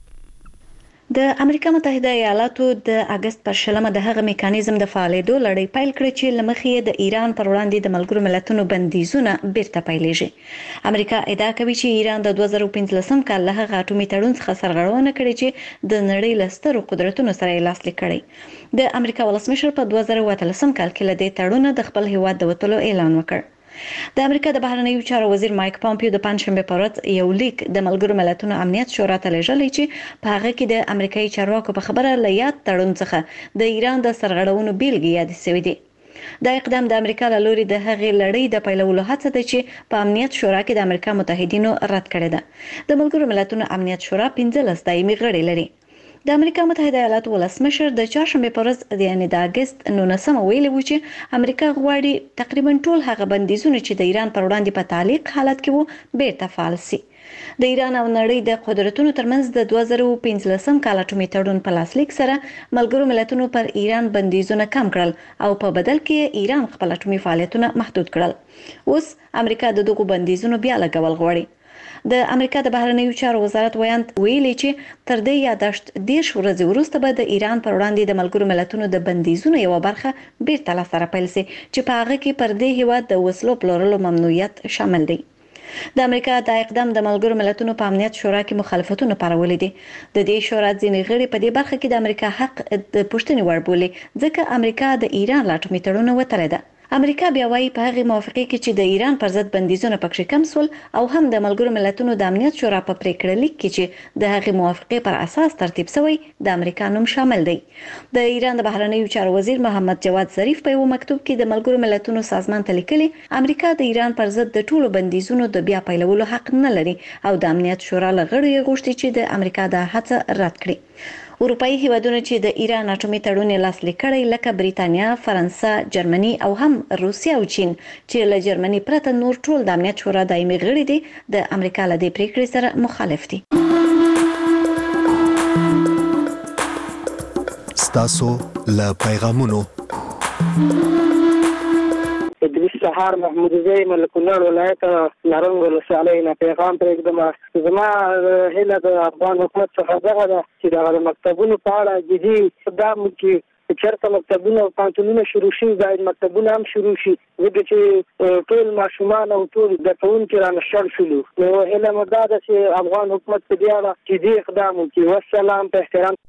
د امریکا متحده ایالاتو د اگست پر 20 د هغه میکانیزم د فعالیدو لړۍ پیل کړې چې لمخې د ایران پر وړاندې د ملګرو ملتونو بندیزونه بیرته پیلېږي. امریکا ادعا کوي چې ایران د 2015 کال له هغه اټومي تړون څخه سرغړونه کړې چې د نړۍ له سترو قدرتونو سره یې لاسلیک کړی. د امریکا ولسمشر په 2013 کال کې له دې تړون د خپل هیواد د وټولو اعلان وکړ. د امریکا د بهرنیو چارو وزیر مایک پامپیو د پنځشنبه په ورځ یو لیک د ملګرو ملتونو امنیت شورا ته لېږلی چې په هغه کې د امریکایي چارواکو په خبره له یاد تړون څخه د ایران د سرغړونو بیلګې یادې شوې دي. دا اقدام د امریکا له لوري د هغې لړۍ د پیلولو هڅه ده چې په امنیت شورا کې د امریکا متحدینو رد کړې ده. د ملګرو ملتونو امنیت شورا 15 دایمي غړي لري. د امریکا متحده ایالاتو ولسمشر د چهارشنبه په ورځ یعنی د اگست 19 ویلي و چې امریکا غواړي تقریبا ټول هغه بندیزونه چې د ایران پر وړاندې په تعلیق حالت کې وو بیرته فعال شي. د ایران او نړۍ د قدرتونو ترمنځ د 2015 کال اټومي تړون په لاسلیک سره ملګرو ملتونو پر ایران بندیزونه کم کړل او په بدل کې ایران خپل اټومي فعالیتونه محدود کړل. اوس امریکا د دغو بندیزونو بیا لګول غواړي. د امریکا د بهرنیو چارو وزارت ویاند ویلي چې تر دې یاداشت 10 ورځې وروسته به د ایران پر وړاندې د ملګرو ملتونو د بندیزونو یو برخه بیرته لاسته پیل شي چې په هغه کې پر دې هیواد د وسلو پلورلو ممنوعیت شامل دی. د امریکا د اقدام د ملګرو ملتونو په امنیت شورا کې مخالفتونه پارولې دي. د دې شورا ځینې غړي په دې برخه کې د امریکا حق د پوښتنې وړ بولي ځکه امریکا د ایران لا اټومي تړون وتړی ده. امریکا بیا وايي په هغه موافقه کې چې د ایران پر ضد بندیزونه پکې کم سول او هم د ملګرو ملتونو د امنیت شورا په پریکړه لیک کې چې د هغه موافقه پر اساس ترتیب شوی د امریکا نوم شامل دی. د ایران د بهرنیو چارو وزیر محمد جواد ظریف په یو مکتوب کې د ملګرو ملتونو سازمان ته لیکلي امریکا د ایران پر ضد د ټولو بندیزونو د بیا پیلولو حق نه لري او د امنیت شورا لغړی غوښتي چې د امریکا د هڅه رد کړي. اروپایي هیوادونه چې د ایران اټومي تړون لاسلیک کړی لکه بریتانیا، فرانسه، جرمني او هم روسیا او چین چې له جرمني پرته نور ټول د امنیت شورا دایمي غړي دي د امریکا له دې پریکړې سره مخالف دي. ستاسو له پیغامونو ادریس سهار محمود زئی ملکونړ ولایت نارنج ولسوالۍ نه پیغام پرېږدم. زما هیله د افغان حکومت څخه دغه ده چې د مکتبونو په اړه جدي اقدام وکړي. چېرته مکتبونه او پوهنتونونه شروع شي باید مکتبونه هم شروع شي ځکه چې ټول ماشومان او ټول زده کوونکي رانشړ شولو. نو هیله مو دا ده چې افغان حکومت په دې اړه جدي اقدام وکړي. والسلام په احترام.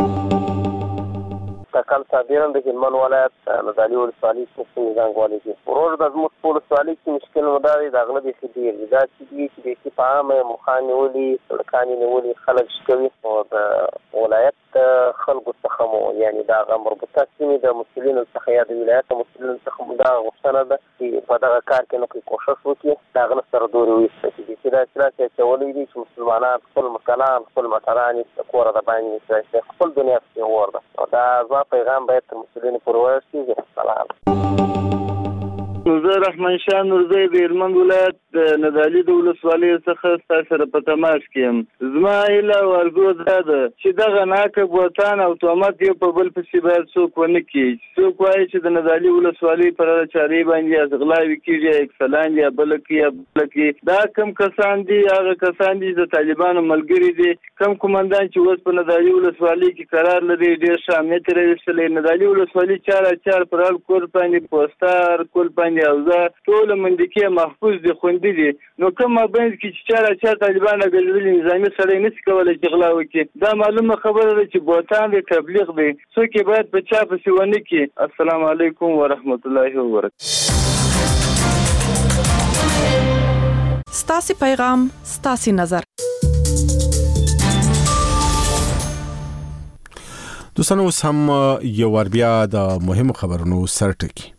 کاکل صابران د هلمند ولایت نادعلي ولسوالۍ څخه زنګوالي دي. ورور د زموږ په ولسوالۍ کې مشکل نو دا دی د اغله د خدي دا چې د په عامه مخانه ولي سړکانې نیولي خلک شکوي او د ولایت خلکو څخه مو یعنی دا مربوطه سیمې د مسؤلینو څخه یا د ولایت مسؤلینو څخه دا غوښتنه ده چې په دغه کار کې نو کوشش وکړي دا غل سره دوی وي چې دا چې ولې دي چې مسلمانان خپل مکانان خپل مټران کور د باندې خپل دنیا کې ورده دا پیغام باید مسؤلین پر ورسیږي. سلام زه رحمان شاه نورزی د هلمند ولایت د نادعلي د ولسوالۍ څخه ستاسو سره په تماس کې یم. زما هیله او ارزو دا ده چې دغه ناکه بوتان او تهمت یو په بل پسې باید څوک ونه کړي. څوک وایي چې د نادعلي ولسوالۍ پر چارې باندې غلاوې کېږي، اکسلان یا بل کې دا کم کسان دي، هغه کسان دي د طالبانو ملګري دي. کم قومندان چې اوس په نادعلي ولسوالۍ کې قرار لري ډېر ښه امنیت راوستلی. نادعلي ولسوالۍ چار پر کور باندې پوسټر کول باندې اوزه ټول منډکې محفوظ دي، خوندي دي. نو کوم مابین کې چې چار طالبان غلبلي نظامی سره نشي کولای چې غلا وکړي. دا معلومه خبره ده چې بوتان دي، تبلیغ دي، څوک باید په چا پسې ونه کړي. السلام علیکم ورحمت الله وبرکاته. ستاسو پیغام ستاسو نظر. دوستانو اوس هم یو ور بیا د مهمو خبرونو سرټکی.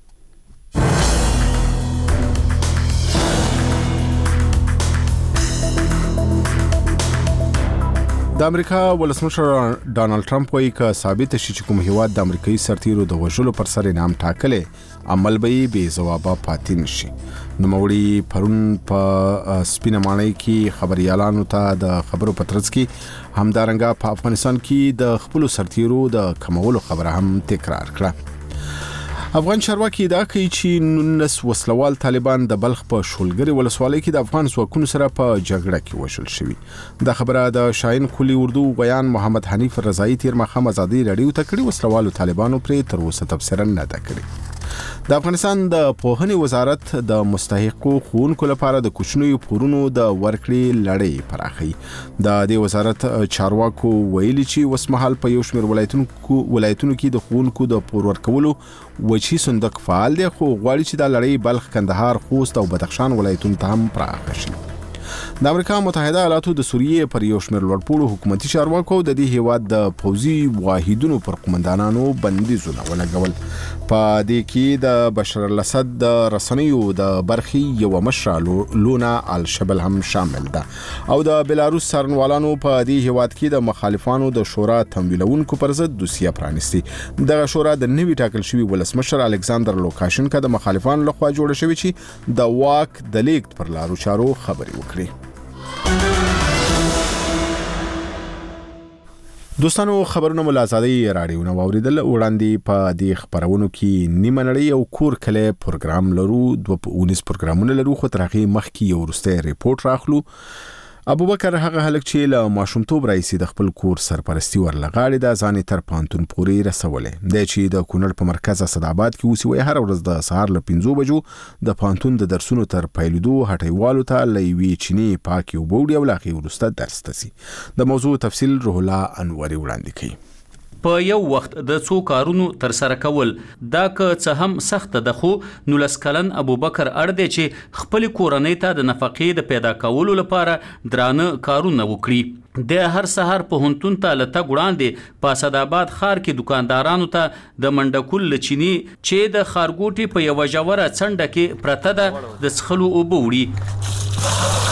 د امریکا ولسمشر ډانلډ ټرمپ وايي چې ثابت شي چې کوم هیواد د امریکایي سرتیرو د وژلو پر سر انعام ټاکلې عمل به بې ځوابه پاتې نشي. نوموړي پرون په سپینه ماڼۍ کې خبريالانو ته د خبرو پترڅ کې همدارنګه په افغانستان کې د خپل سرتیرو د کمولو خبره هم تکرار کړه. افغان چارواکي دا کوي چې 19 وسلوال طالبان د بلخ په شولګری ولسوالۍ کې د افغان ځواکونو سره په جګړه کې وشل شوی. دا خبره د شاهین کلی اردو بیان محمد حنیف رضایی تیر مخه ازادي رادیو ته کړي. وسلوالو طالبانو پر تر اوسه تفسیر نه دا کړی. د افغانستان د پوهنې وزارت د مستحقو ښوونکو لپاره د کوچنیو پورونو د ورکړې لړۍ پراخوي. د دې وزارت چارواکو ویلي چې وسمحال په یو شمېر ولایتونو کې د ښوونکو د پور ورکولو وچی صندوق فعال دی، خو غواړي چې دا لړۍ بلخ، کندهار، خوست او بدخشان ولایتونو ته هم پراخه شي. د امریکا متحده ایالاتو د سوریې پر یو شمېر لوړپوړو حکومتي چارواکو د دې هیواد د پوځي واحدونو پر قومندانانو بندیزونه ولګول. په دې کې د بشار الاسد د رسنیو د برخې یو مشر لونا الشبل هم شامل ده او د بلاروس څارنوالانو په دې هیواد کې د مخالفانو د شورا تمویلونکو پر ضد دوسیه پرانیستي. دغه شورا د نوي ټاکل شوی ولسمشر الکساندر لوکاشنکا د مخالفانو لخوا جوړه شوی چې د واک د لیږد پر لارو چارو خبري وکړي. دوستانو خبرونه مو لازادي راډیو نو اوریدل. وړاندې په دې خبرونو کې نیمه نړۍ او کور کله پروګرام لرو، 19 پروګرامونه لرو، خو تر هغه مخکې یو وروسته ریپورت راخلو. ابوبکر هغه هلک چې له ماشومتوب راځي د خپل کور سرپرستی ورلغاړي د ځان تر پانتون پوري رسولې. د چې د کونړ په مرکز اسداباد کې اوسوي هر ورځ د سهار له 5 بجو د پانتون د درسونو تر پیلودو هټیوالو ته لوي چینی پاکي او بوډي او لاخي ورسته درس تسي. د موضوع تفصیل روح الله انوري وړاندې کوي. په یو وخت د څو کارونو تر سره کول دا که څه هم سخت ده، خو 19 کلن ابوبکر اړ دی چې خپل کورنۍ ته د نفقې د پیدا کولو لپاره درانه کارونه وکړي. د هر سحر په هنتون ته لته ګړاندې په اسداباد ښار کې دکاندارانو ته د منډکول لچینی چې د خارګوټي په یو ژوره څنډه کې پرته ده د څخلو اوبه وړي.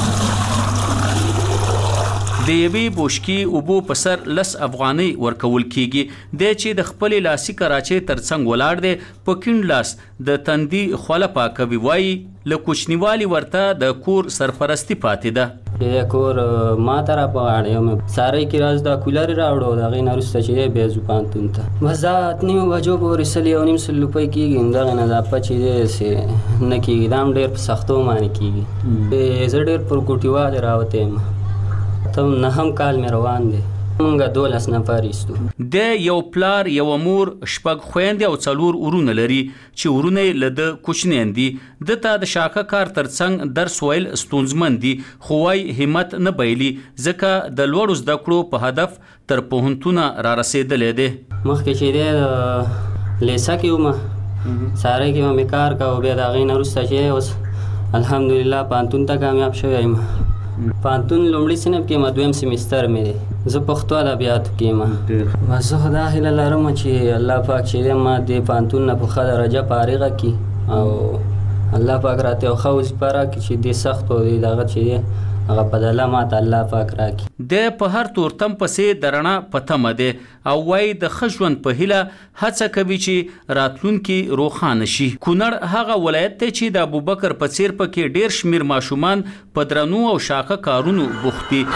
د یوې بوشکی اوبو په سر 10 افغانۍ ورکول کیږي. د چې د خپل لاسي کراچۍ ترڅنګ ولاړ دی په کیڼ لاس د تندي خوله پاکوي. وایي له کوچنیوالي ورته د کور سرپرستی پاتې ده. د کور ما تر په اړه مې ساري کې راز د کولر راوړو د غین ورسته چې به زپانتون ته مزات نیو وجو پورې سلی او نیم سل روپۍ کېږي. دا غنه د پچې دې سي نه کېږي، دام ډېر په سختو معنی کېږي. زه ډېر پر کوټیواله راوته تم نه هم کال مې روان دي. مونږه 12 نفر ایستو. د یو پلار یو مور شپږ خويندې او 4 ورونه لري چې ورونه له د کوچنین دي. د تا د شاکه کار ترڅنګ درس ویل ستونزمن دي، خو وايي همت نه بایلي ځکه د لوړو زده کړو په هدف تر پوهنتونه را رسیدلې دي. مخکې چې د لیسا کې ومه ساره کې مې کار کاوه، بیا د غین وروسته چې اوس الحمدلله پانتون ته کامیاب شوم. پانتون لومړی صنف کې ما دویم سیمستر مې دی. زه پښتو ادبیاتو کې ما بس زه خدا هیله لرم چې الله پاک چې ما د پانتون نه په ښه درجه فارغه کړي او الله پاک راته خو وظیفه راکړي چې د سخت او دغه چې هغه بدله ماته الله پاک راکړي. د په هر تورتم پسې د رڼا په تمه دی او وایي د ښه ژوند په هیله هڅه کوي چې راتلونکي روښانه شي. کونړ هغه ولایت دی چې د ابوبکر په څیر پکې ډیر شمیر ماشومان په درنو او شاقه کارونو بوخت دي.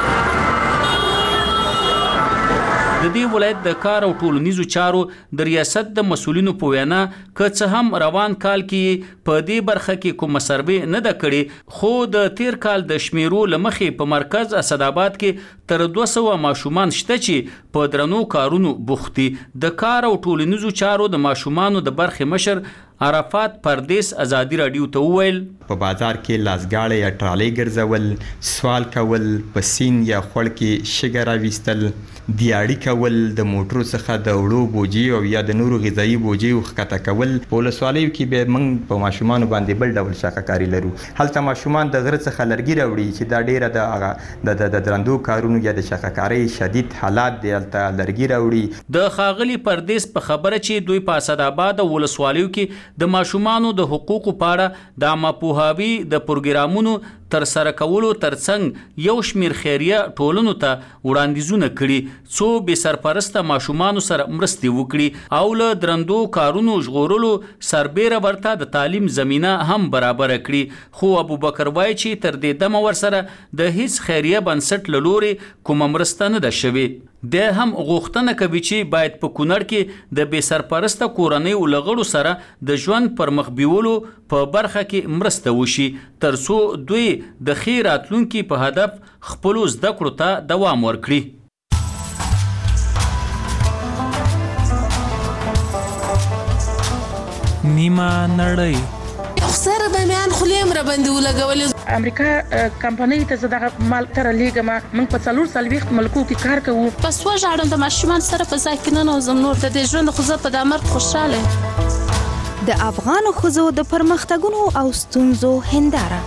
د دې ولایت د کار او ټولنیزو چارو د ریاست د مسؤلینو په وینا که څه هم روان کال کې په دې برخه کې کومه سروې نه ده کړې، خو د تیر کال د شمیرو له مخې په مرکز اسداباد کې تر 200 ماشومان شته چې په درنو کارونو بوخت دي. د کار او ټولنیزو چارو د ماشومانو د برخې مشر عرفات پردیس ازادي رادیو ته وویل په بازار کې لاسګاړې یا ټرالۍ ګرځول، سوال کول، په سین یا خوړ کې شګه راویستل، دیاړي کول، د موټرو څخه د وړو بوجي او یا د نورو غذایی بوجي ښکته کول. په ولسوالیو کې به موږ په ماشومانو باندې بل ډول شاقهکاري لرو. هلته ماشومان د غره څخه لرګي راوړي چې دا ډیره د درندو کارونو یا د شاقهکارۍ شدید حالات دی، هلته لرګي راوړي. د ښاغلي پردیس په خبره چې دوی په اسداباد او ولسوالیو کې د ماشومانو د حقوقو په اړه د عامه پوهاوي د پروګرامونو تر سره کولو ترڅنګ یو شمیر خیریه ټولنو ته وړاندیزونه کړي څو بې سرپرسته ماشومانو سره مرستې وکړي او له درندو کارونو ژغورلو سربیره ورته د تعلیم زمینه هم برابر کړي. خو ابوبکر وایي چې تر دې دمه ورسره د هیڅ خیریه بنسټ له لورې کومه مرسته نه ده شوې. د هم غوښتنه کوي چې باید په کونړ کې د بې سرپرسته کورنۍ ولغړو سره د ژوند پر مخ بیولو په برخه کې مرسته وشي ترڅو دوی د ښې راتلونکي په هدف خپلو زده کړو ته دوام ورکړي. نیمه نړۍ سره به میان خلیم را باندې ولګولې. امریکا کمپنۍ ته زه دغه مال تر لیږم. موږ په 440 ملکو کې کار کوو. پس وژاړم د ماشومان سره په ځای کې نه نوزم نور د دې ژوند خو زه په دا مرګ خوشحاله. د افغانو ښځو د پرمختګونو او ستونزو هنداره.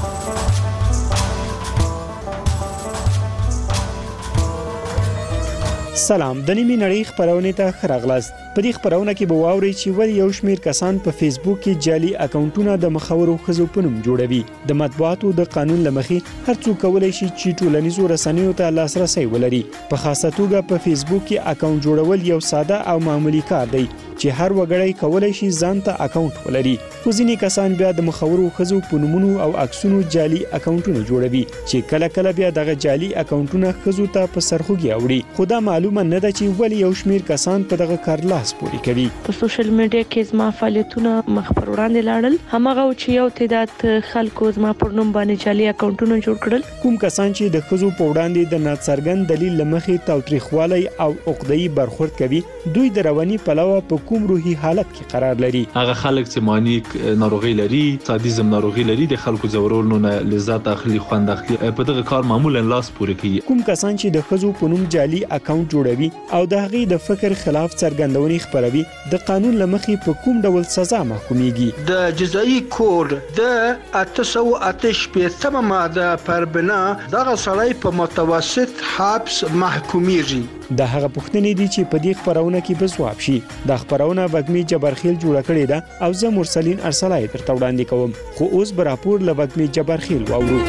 سلام، د نیمې نړۍ خبرونه ته ښه راغلاست. په دې خبرونه کې به واورئ چې ولې یو شمېر کسان په فیسبوک کې جعلي اکاونټونه د مخورو ښځو په نوم جوړوي. د مطبوعاتو د قانون له مخې هر څوک کولی شي چې ټولنیزو رسنیو ته لاسرسی ولري. په خاصه توګه په فیسبوک کې اکاونټ جوړول یو ساده او معمولی کار دی چې هر وګړی کولی شي ځان ته اکاونټ ولري. خو ځینې کسان بیا د مخورو ښځو په نومونو او عکسونو جعلي اکاونټونه جوړوي چې کله کله بیا دغه جعلي اکاونټونه ښځو ته په سرخوږي اوړي. خو دا معلومه نه ده چې ولې یو شمېر کسان په دغه کار لاس پورې کوي. په سوشل میډیا کې زما فعالیتونه مخ پر وړاندې لاړل. همغه چې یو تعداد خلکو زما پر نوم باندې جعلي اکاونټونه جوړ کړل. کوم کسان چې د ښځو په وړاندې د ناڅرګند دلیل له مخې تاوتریخوالی او عقده‌ای برخورد کوي، دوی د رواني پلوه په کوم روحي حالت کې قرار لري. هغه خلک چې مانیک ناروغي لري، سادیزم ناروغي لري، د خلکو ځورولو نه لذت اخلي، خوند اخلي، په دغه کار معمولا لاس پورې کوي. کوم کسان چې د ښځو په نوم جعلي اکاونټ جوړوي او د هغې د فکر خلاف څرګندونې خپروي، د قانون له مخې په کوم ډول سزا محکومیږي؟ د جزایي کوډ د 888 ماده پر بنا دغه سړی په متوسط حبس محکومیږي. د هغه پوښتنې دي چې په دې خبرونه کې به ځواب شي. د خبرونه وګمي جبرخیل جوړه کړې ده او زه مرسلین ارسلای درته وړاندې کوم. خو اوس به راپور له وګمي جبرخیل واورو.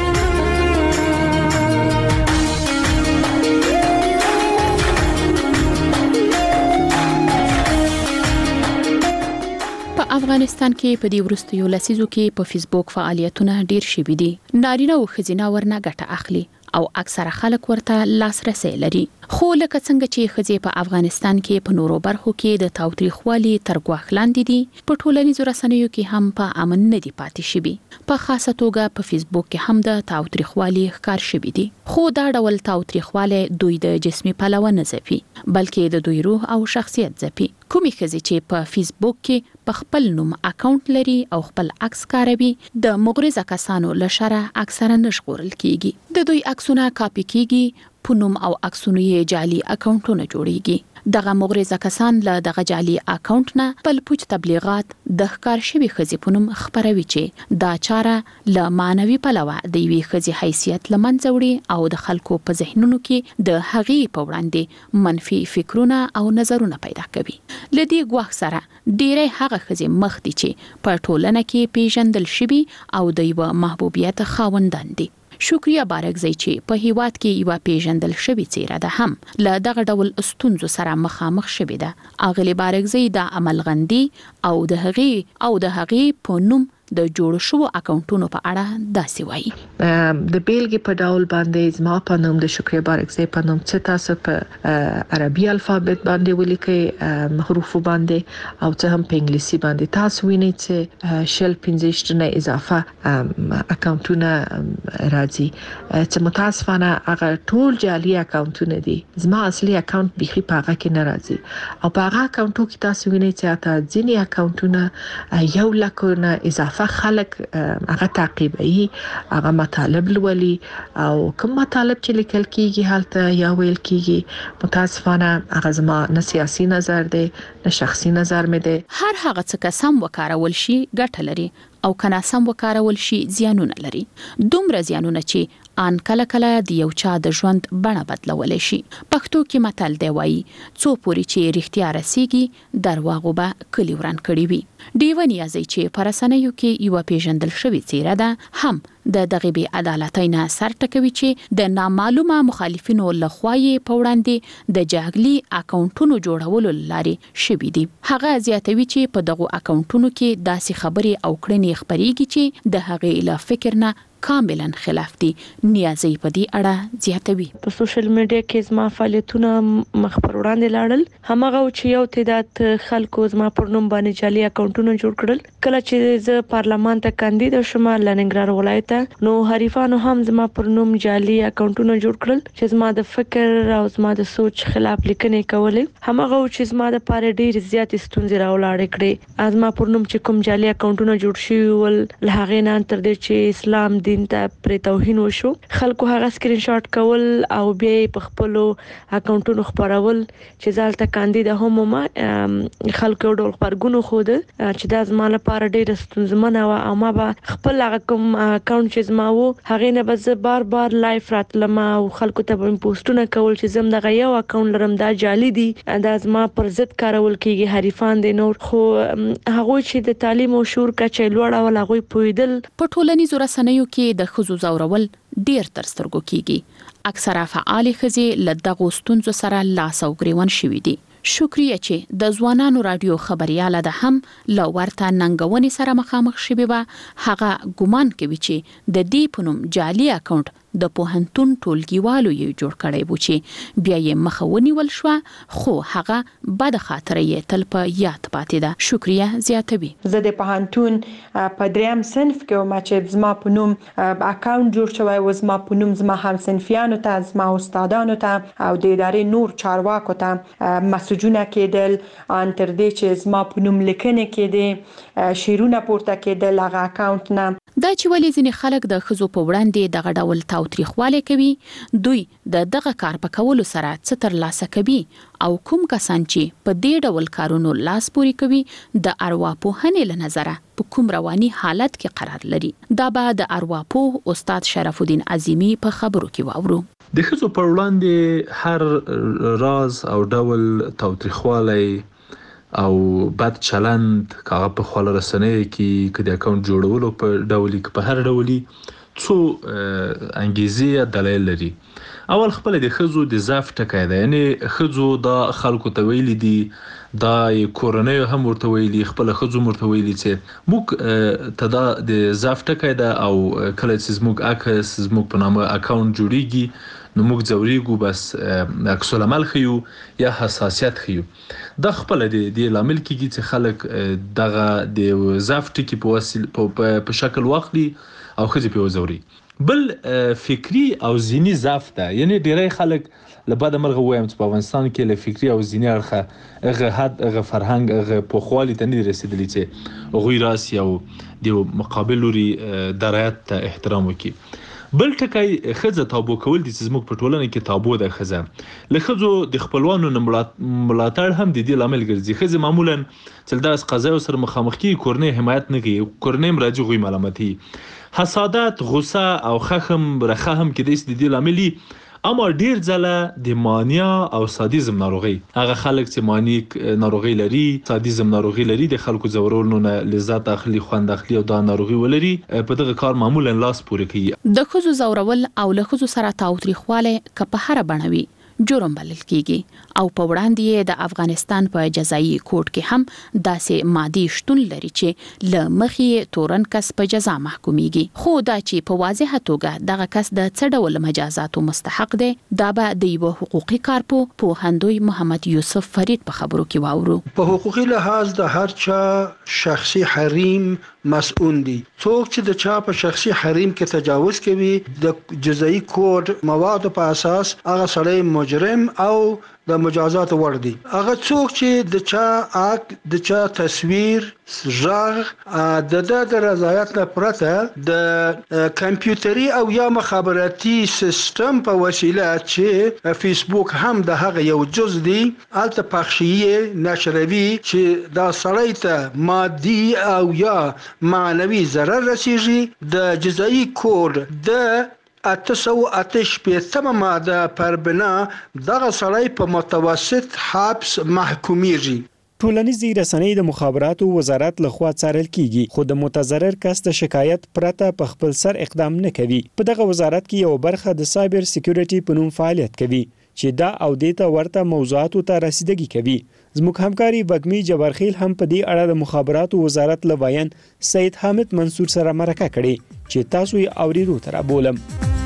افغانستان کې په دې وروستیو لسیزو کې په فیسبوک فعالیتونه ډیر شوي دي. نارینه او ښځینه ورنه ګټه اخلي او اکثره خلک ورته لاسرسی لري. خو لکه څنګه چې ښځې په افغانستان کې په نورو برخو کې د تاوتریخوالي تر ګواښ لاندې دي، په ټولنیزو رسنیو کې هم په امن نه دي پاتې شوي. په خاصه توګه په فیسبوک کې هم د تاوتریخوالي ښکار شوي دي. خو دا ډول تاوتریخوالی دوی د جسمي پلوه نه ځپي، بلکې د دوی روح او شخصیت ځپي. کومې ښځې چې په فیسبوک کې په خپل نوم اکاونټ لري او خپل عکس کاروي، د مغرضه کسانو له شره اکثره نه ژغورل کیږي. د دوی عکسونه کاپي کیږي، په نوم او عکسونو یې جعلي اکاونټونه جوړیږي. دغه مغرضه کسان له دغه جعلي اکاونټ نه بل پوچ تبلیغات د ښکار شوي ښځې په نوم خپروي چې دا چاره له معنوي پلوه د یوې ښځې حیثیت له منځه وړي او د خلکو په ذهنونو کې د هغې په وړاندې منفي فکرونه او نظرونه پیدا کوي. له دې ګواښ سره ډېری هغه ښځې مخ دي چې په ټولنه کې پیژندل شوي او د یوه محبوبیت خاوندان دي. شکریه بارکزی چې په هیواد کې یو پیژندل شوی څیره ده هم له دغه ډول ستونزو سره مخامخ شوی ده. اغلی بارکزی د عملغندي او د هغې په نوم د جوړ شو اکاونټونو په اړه داسې وایي. د بیلګې په ډول باندې زما په نوم د شکریه بارکزی په نوم چې تاسو په عربي الفابet باندې ولیکئ حروف باندې او څه هم په انګلیسي باندې تاسو وینئ چې شل 15 نه اضافه اکاونټونه راځي چې متاسفانه هغه ټول جعلي اکاونټونه دي. زما اصلي اکاونټ بيخي په هغه کې نه راځي او په هغه اکاونټو کې تاسو وینئ چې اته ځینې اکاونټونه 1 لک نه اضافه خلک هغه تعقیبوي، هغه مطالب لولي او کوم مطالب چې لیکل کیږي هلته یا ویل کیږي متاسفانه هغه زما نه سیاسي نظر دی نه شخصي نظر مې دی. هر هغه څه که سم وکارول شي ګټه لري او که ناسم وکارول شي زیانونه لري. دومره زیانونه چې ان کله کله د یو چا د ژوند بڼه بدلولی شي. پښتو کې متل دی وایي څو پورې چې رښتیا رسیږي درواغو به کلی وران کړي وي. ډیوه نیازی چې په رسنیو کې یو پیژندل شوی څیره ده هم د دغه بې عدالتۍ نه سر ټکوي چې د نامعلومه مخالفینو لخوا یې په وړاندې د جعلي اکاونټونو جوړولو لارې شوي دي. هغه زیاتوي چې په دغو اکاونټونو کې داسې خبرې او کړنې خپرېږي چې د هغې له فکر نه کاملا خلاف دي. نیازی په دې اړه زیاتوي. په سوشل میډیا کې زما فعالیتونه مخ پر وړاندې لاړل. همغه چې یو تعداد خلکو زما پر نوم باندې جعلي اکاونټونه جوړ کړل. کله چې زه پارلمان ته کاندید شوم لننګرهار ولایت نو حریفانو هم زما پر نوم جعلي اکاونټونه جوړ کړل چې زما د فکر او زما د سوچ خلاف لیکنې کولې. همغه چې زما د پاره ډیر زیات ستونزې راولاړې کړې. زما پر نوم چې کوم جعلي اکاونټونه جوړ شوي ول له هغې نه تر دې چې اسلام دین ته پرې توهین وشو، خلکو هغه سکرین شاټ کول او بیا په خپل اکاونټونو خبرول چې زالته کاندید هم ما خلکو ډول خبرګونو خود چې دا زما لپاره ډیر ستونزمنه و او ما به خپل هغه کوم اکاونټ چې زما وو هغه نه به زه بار لایف راتلم او خلکو ته به پوسټونه کول چې زم دغه یو اکاونټ لرم دا جعلي دي، دا زما پر ضد کارول کیږي حریفان دي. نور خو هغه چې د تعلیم او شعور کچې لوړ او هغه پویدل په ټولنیزو رسنیو کې د ښځو ځورول ډیر تر سترګو کیږي. اکثره فعال ښځې له دغو ستونزو سره لاس او ګریوان شوي دي. شکریه چې د ځوانانو رادیو خبرياله ده هم له ورته ننګونې سره مخامخ شوي و. هغه ګومان کوي چې د دې په نوم جعلي اکاونټ د پوهنتون ټولګیوالو یې جوړ کړی و چې بیا یې مخه ونیول شوه، خو هغه بد خاطره یې تل په یاد پاتې ده. شکریه زیاتوي. زه د پوهنتون په 3م صنف کې وم چې زما په نوم اکاونټ جوړ شوی و، زما په نوم زما همصنفیانو ته، زما استادانو ته او د ادارې نور چارواکو ته مسجونه کېدل، ان تر دې چې زما په نوم لیکنې کېدې، شعرونه پورته کېدل هغه اکاونټ نه. دا چې ولې ځینې خلک د ښځو په وړاندې دغه ډول تاوتریخوالی کوي، دوی د دغه کار په کولو سره څه ترلاسه کوي او کوم کسان چې په دې ډول کارونو لاس پورې کوي د ارواپوهنې له نظره په کوم رواني حالت کې قرار لري. دا به د ارواپوه استاد شرف الدین عظیمی په خبرو کې واورو. د ښځو په وړاندې هر راز او ډول تاوتریخوالی او بد چلند کاغه په خپل رسنۍ کې کدي اکاونټ جوړولو په ډول کې په هر ډولي څو انګیزه دلایل لري. اول خپل د ښځو د ضعف ټکی ده، یعنی ښځو د خلکو ته ویلي دي، دا کورنۍ هم ورته ویلي، خپل ښځو مرته ویلي چې موږ ته دا د ضعف ټکی ده او کله چې زموږ عکس زموږ په نامه اکاونټ جوړیږي نو موږ ځوريږو، بس عکس العمل خيو یا حساسیت خيو. دا خپل د لامل کېږي چې خلک دغه د ضعف ټکی په شکل واخلي او ښځې په وزوري. بل فکری او ذهني ضعف ده، یعنی ډیری خلک لبعد مرغه وایم چې په افغانستان کې له فکری او ذهني اړخه هغه حد هغه فرهنګ هغه پوخوالي ته نه رسیدلی چې غوی راس یو د مقابل لوري درایت ته احترام وکړي. بل ټکی ښځه تابو کول دي چې زموږ په ټولنه کې تابو ده. ښځه له ښځو د خپلوانو ملاتړ هم د دې لامل ګرځي. ښځې معمولا چې داس قضایا سره مخامخ کیږي کورنۍ حمایت نه کوي، کورنۍ مراجع غوي ملامتي، حسادت، غصه او خخم رخه هم کې د دې لامل اما ډیر ځله د مانیا او سادیزم ناروغي هغه خلک چې مانیک ناروغي لري سادیزم ناروغي لري د خلکو زورولو نه لذت اخلي خوند اخلي او دا ناروغي ولري په دغه کار معمولا لاس پورې کوي د خزو زورول او له خزو سره تاوتریخواله که په هر بڼوي جرم بلل کیږي او په وړاندې د افغانستان په جزایي کوټ کې هم داسې مادي شتون لري چې ل مخې تورن کس په جزا محکوميږي خو دا چې په واضحه توګه دغه کس د څه ډول مجازاتو مستحق دی دا به د یو حقوقي کارپو هندوی محمد یوسف فرید په خبرو کې واورو په حقوقي لحاظ د هر چا شخصي حریم مسؤل دي څوک چې د چا په شخصي حریم کې تجاوز کوي د جزایي کوډ مواد په اساس هغه سړی مجرم او د مجازات ور دي هغه څوک چې د چا اک د چا تصویر ژغ د رضایت نه پرته د کمپیوټري او یا مخابراتي سیستم په وسیله چې فیسبوک هم د هغه یو جز دی الته پخشي نشروي چې دا سړی ته مادي او یا معنوي ضرر رسیږي د جزایي کوډ د 888 ماده پر بنا دغه سړی په متوسط حبس محکومیږي ټولنیزې رسنۍ د مخابراتو وزارت لخوا څارل کیږي خو د متضرر کس د شکایت پرته په خپل سر اقدام نه کوي په دغه وزارت کې یو برخه د سایبر سکیورټي په نوم فعالیت کوي چې دا او دیته ورته موضوعاتو ته رسیدګي کوي زموږ همکاري وګمی جبارخیل هم په دې اړه د مخابراتو وزارت لوایان سید حامد منصور سره مرکه کړي چې تاسو یې اوریدو تر بولم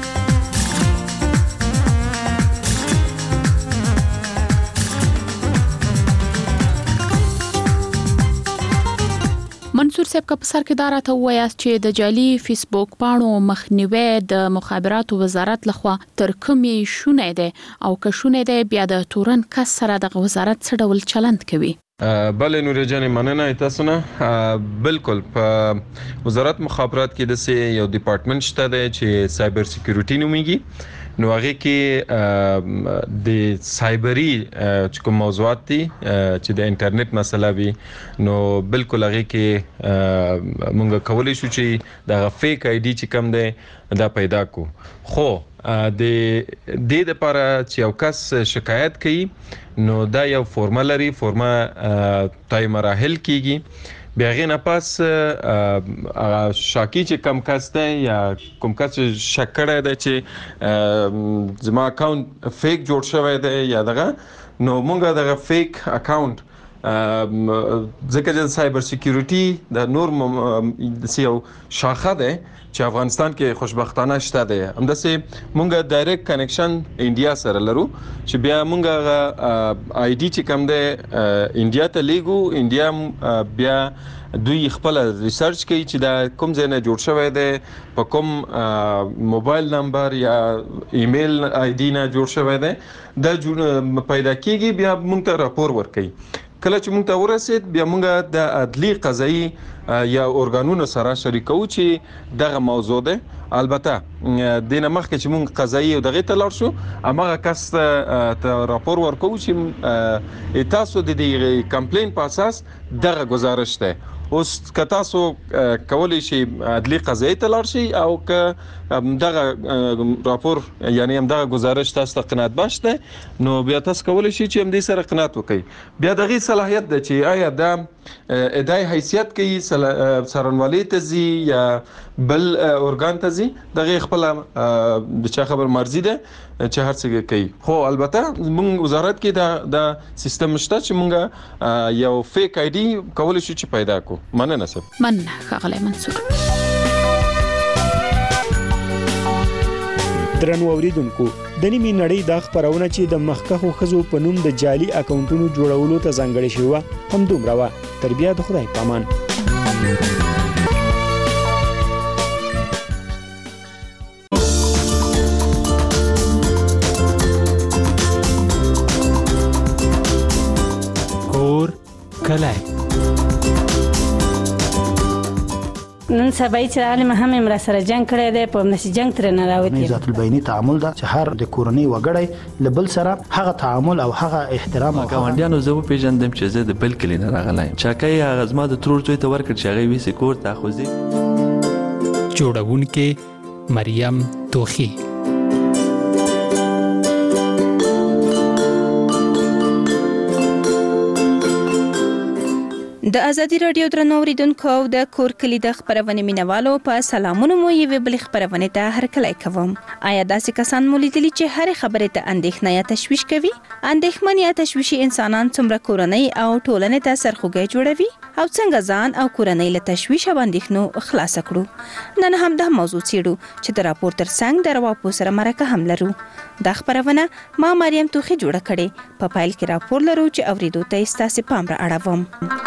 منصور صاحب کا پسر کې دارته وایاست چې د جعلي فیسبوک پاڼو مخنیوي د مخابراتو وزارت لخوا تر کومې شونه ده او که شونه ده بیا د تورن کس سره د وزارت څه ډول چلند کوي بله نورې جانې مننه تاسو نه بالکل په وزارت مخابرات کې د یو ډپارټمنټ شته دی چې سایبر سکیورټي نومیږي نو هغه کې د سایبری چې کوم موضوعات دي چې د انټرنیټ مسله وي نو بالکل هغه کې مونږ کولای شو چې د فیک آی ډي چې کوم دی دا پیدا کو خو د دې لپاره چې یو کس شکایت کوي نو دا یو فورمه لري فورمه تای مراحل کیږي بیا غینه پاس شاکی چې کم کس دی یا کوم کس شک کړی دی چې زما اکاونټ فیک جوړ شوی دی یا دغه نو مونږ دغه فیک اکاونټ ځکه چې سایبر سکیورټي د نور یو شاخه ده چې افغانستان کې خوشبختانه شته ده همداسې مونږ ډایرکټ کنیکشن انډیا سره لرو چې بیا مونږ آی ډي چې کوم ده انډیا ته لیګو انډیا بیا دوی خپل ریسرچ کوي چې دا کوم ځای نه جوړ شوی دی په کوم موبایل نمبر یا ایمیل آی ډي نه جوړ شوی دی دا پیدا کیږي بیا مونږ ته راپور ورکوي کله چې مونږ ته ورسید بیا مونږ د عدلي قضایي یا ارګانونو سره شریکو چې دغه موضوع ده البته دینه مخکې چې مونږ قضایي او دغه ته لاړ شو امغه کس ته راپور ورکو چې تاسو د دې کمپلین په اساس دغه گزارش ده اوس که تاسو کولی شي عدلي قضایي ته لاړ شي او که دغه راپور یعنی هم دغه گزارش تاسو ته قناعت بخش ده نو بیا تاسو کولی شي چې هم دې سره قناعت وکړي بیا دغه صلاحیت ده چې آیا دا ادعای حیثیت کوي سرنوالي ته زی یا بل ارګان ته زی دغه خپل د چا خبر مرزي ده چې هر څه کوي خو البته موږ وزارت کې دا سیستم شته چې موږ یو فیک آی ډي کولی شو چې پیدا کو مننه صاحب مننه ښاغلی منصور درنو اوریدونکو د نیمې نړۍ دا خبرونه چې د مخکښو ښځو په نوم د جعلي اکاونټونو جوړولو ته ځانګړې شوې وه همدومره وه تر بیا د خدای په امان کور کلی نن سبا چې عالم هم امر سره جنگ کړی دی په نشي جنگ تر نه راوتی ذات البینی تعامل دا چې هر د کورنۍ وګړی لبل سره هغه تعامل او هغه احترام او ګاونډیانو زه پیژندم چې زه د بل کلی نه راغلی چاکای هغه زما د ترور زوی ته ورکړ چې هغه ویسي کور ته خوځي جوړونکې مریم توخی د ازادي رادیو درنو اوریدونکو د کور کلی د خبرونه مینوالو په سلامونه مو یوه بل خبرونه ته هرکلی کوم. آیا داسې کسان مو لیدلی چې هر خبره ته اندېښنه یا تشویش کوي؟ اندېښمن یا تشویشي انسانان څومره کورنۍ او ټولنې ته سرخوږی جوړوي او څنګه ځان او کورنۍ له تشویش او اندېښنو خلاص کړو؟ نن هم د موضوع څېړو چې د راپور ترڅنګ د رواپو سره مرکه هم لرو. دا خبرونه ما مریم توخی جوړه کړې. په پایل کې راپور لرو چې اوریدو ته ستاسو پام را اړوم.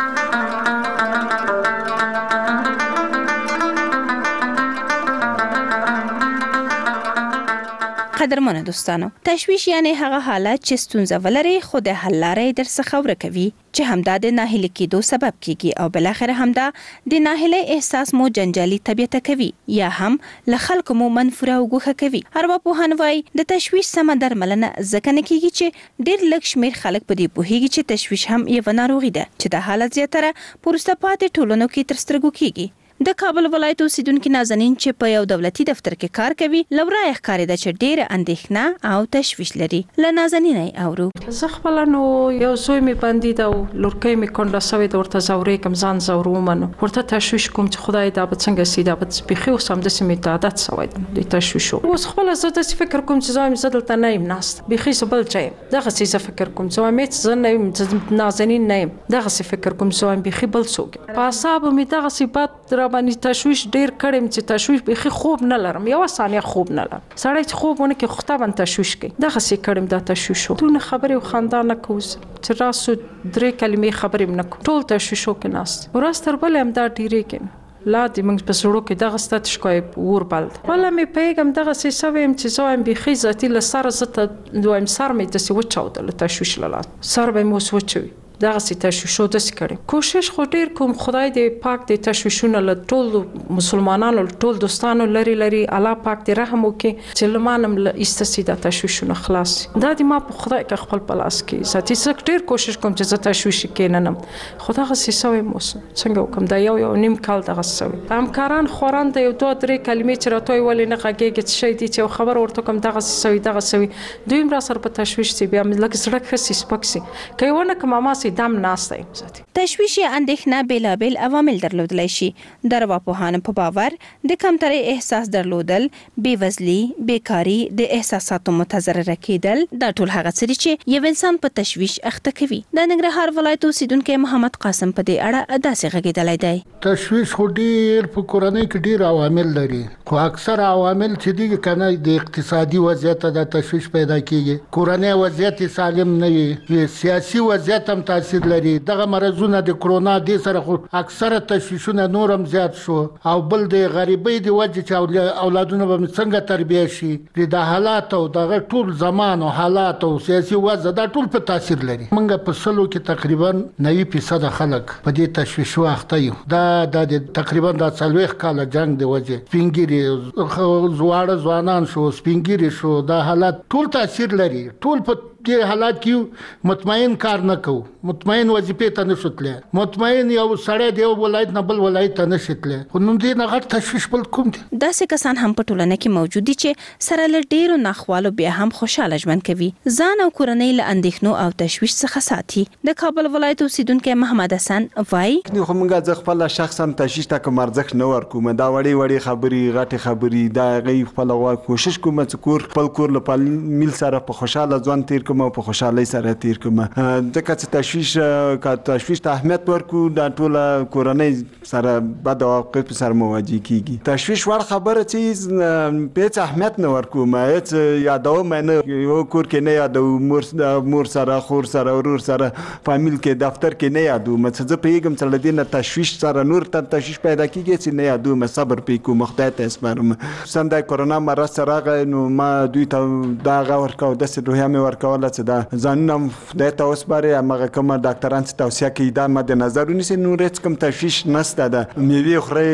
قدرمنو دوستانو، تشویش یعنی هغه حالت چې ستونزه ولري خو د حل لارې درڅخه ورکوي چې همدا د ناهیلي کېدو سبب کیږي او بل اخر همدا د ناهیلۍ احساس مو جنجالي طبيعت کوي یا هم له خلکو مو منفوره او ګوښه کوي. ارواپوهان وايي د تشویش سمه درملنه ځکه نه کیږي چې ډېر لږ شمېر خلک په دې پوهیږي چې تشویش هم یوه ناروغي ده چې د حالت زیاتره په وروسته پاتې ټولنو کې تر سترګو کیږي. د کابل ولایت اوسیدونکو نازنین چې په یو دولتي دفتر کې کار کوي لورا ښکارېده چې ډېر اندېښنه او تشویش لري. له نازنینې اورو. زه خپل نو یو زوی می باندې دا لورکۍ می کونډه سوي د ورته زورې کم ځان زورو منو ورته تشویش کوم چې خدای دا به څنګه سي دا به بخي او سم د سیمې عادت سوي د تشویش اوس خپل زه د فکر کوم چې زوی می زدل ته نه يم ناست بخي سبل چي دغه څه زه فکر کوم زوی می زه نه نازنین نه يم دغه څه فکر کوم زوی بخي بل څوک په حساب می دغه صفات باندې تشویش ډیر کړم چې تشویش به خوب نه لرم یو ثانیه خوب نه لرم سړی چې خوبونه کې خطا باندې تشویش کوي دغه سې کړم دا تشویش دونه خبرې او خندا نه کوز چې راسو درې کلمې خبرې نه ټول تشویش کې ناس ورستر بل هم دا ډیرې کې لا د موږ په سړو کې دغه ستات شکای ور بلد ولا مې پیغام دغه سې سویم چې زویم به خیزتی لسر زته دویم سر مې د سی وچاو د تشویش لاله سر به مو سوچوي دغه سي تشویشو د سکړي کوشش خو ډیر کوم خدای دې پاک دې تشویشونه له ټول مسلمانانو ټول دوستانو لري الله پاک دې رحم وکړي چې لمانم استسي د تشویشونه خلاص دا دې ما په خدای کې خپل پلاس کې ساتي سک ډیر کوشش کوم چې زه تشویش کیننم خدای سي سوي مو څنګه کوم دا یو نیم کال دغه سوي همکاران خوران د یو دوه درې کلمې چې راتوي ولې نه غږیږي چې شي دي چې خبر ورته کوم دغه سوي دویم را سر په تشویش سي بیا لکه سړک خسي سپکسي کوي ونه کومه دم ناسته تشویش یا اندېښنه بیلابیل عوامل درلودلی شي. د ارواپوهانو په باور د کمترۍ احساس درلودل، بېوزلي، بیکاري، د احساساتو متضرره کېدل دا ټول هغه څه دي چې یو انسان په تشویش اخته کوي. د ننګرهار ولایت اوسیدونکی محمد قاسم په دې اړه داسې غږېدلی دی. تشویش خو ډېر په کورنۍ کې ډېر عوامل لري خو اکثر عوامل چې دي کنه د اقتصادي وضعیت د تشویش پیدا کیږي کورنۍ وضعیت سالم نه وي سیاسي وضعیت هم تاثیر لري دغه مرزونه د کرونا د سره خو اکثره تشویشونه نورم زیات شو او بل د غریبۍ د وجه چې اولادونه به څنګه تربیه شي د حالات او دغه ټول زمان او حالات او سیاسي وضع دا ټول په تاثیر لري موږ په سلو کې تقریبا 90% خلک په دې تشویش واخته یو دا د تقریبا د 40 کال جنگ د وجه سپینګری زواړه ځوانان شو سپینګری شو دا حالات ټول تاثیر لري ټول په دې حالات کې مطمئن کار نه کوو مطمئن وظیفه ته نشوتله مطمئن یو سړی دی ولایت نه بل ولایت ته نشوتله خو نو دې نه غټ تشویش بل کوم دي داسې کسان هم په ټولنه کې موجود دي چې سره له ډیرو ناخوالو بیا هم خوشاله ژوند کوي ځان او کورنۍ له اندېښنو او تشویش څخه ساتي. د کابل ولایت اوسیدونکی محمد حسن وایي خو موږ خپل شخصا تشویش ته کوم ارزښت نه ورکوم دا وړي خبري غټي خبري دا غي خپل کوشش کوم چې خپل کور له میل سره په خوشاله ژوند تیر کوم په خوشحالۍ سره تیر کوم ځکه چې تشویش ته اهمیت ورکو دا ټول کورنۍ سره بد واقع سره مواجه کیږي تشویش ور خبره چې په اهمیت نه ورکو ما هیڅ یادو مې یو کور کې نه یادو مور سره خور سره ورور سره فامیل کې دفتر کې نه یادو مې څه پیغام چې لدینه تشویش سره نور ته تشویش پیدا کیږي چې نه یادو مې صبر پې کو مخته ته اسمرم سم د کرونا مرض سره نو ما دوی ته دا غور کو د روحیه مې ورکول چې دا ځانم د تاسو باره هغه کوم ډاکټران چې توصیه کوي دا مد نظر ونیسي نور هیڅ کوم تشویش نشته ده میوه خوري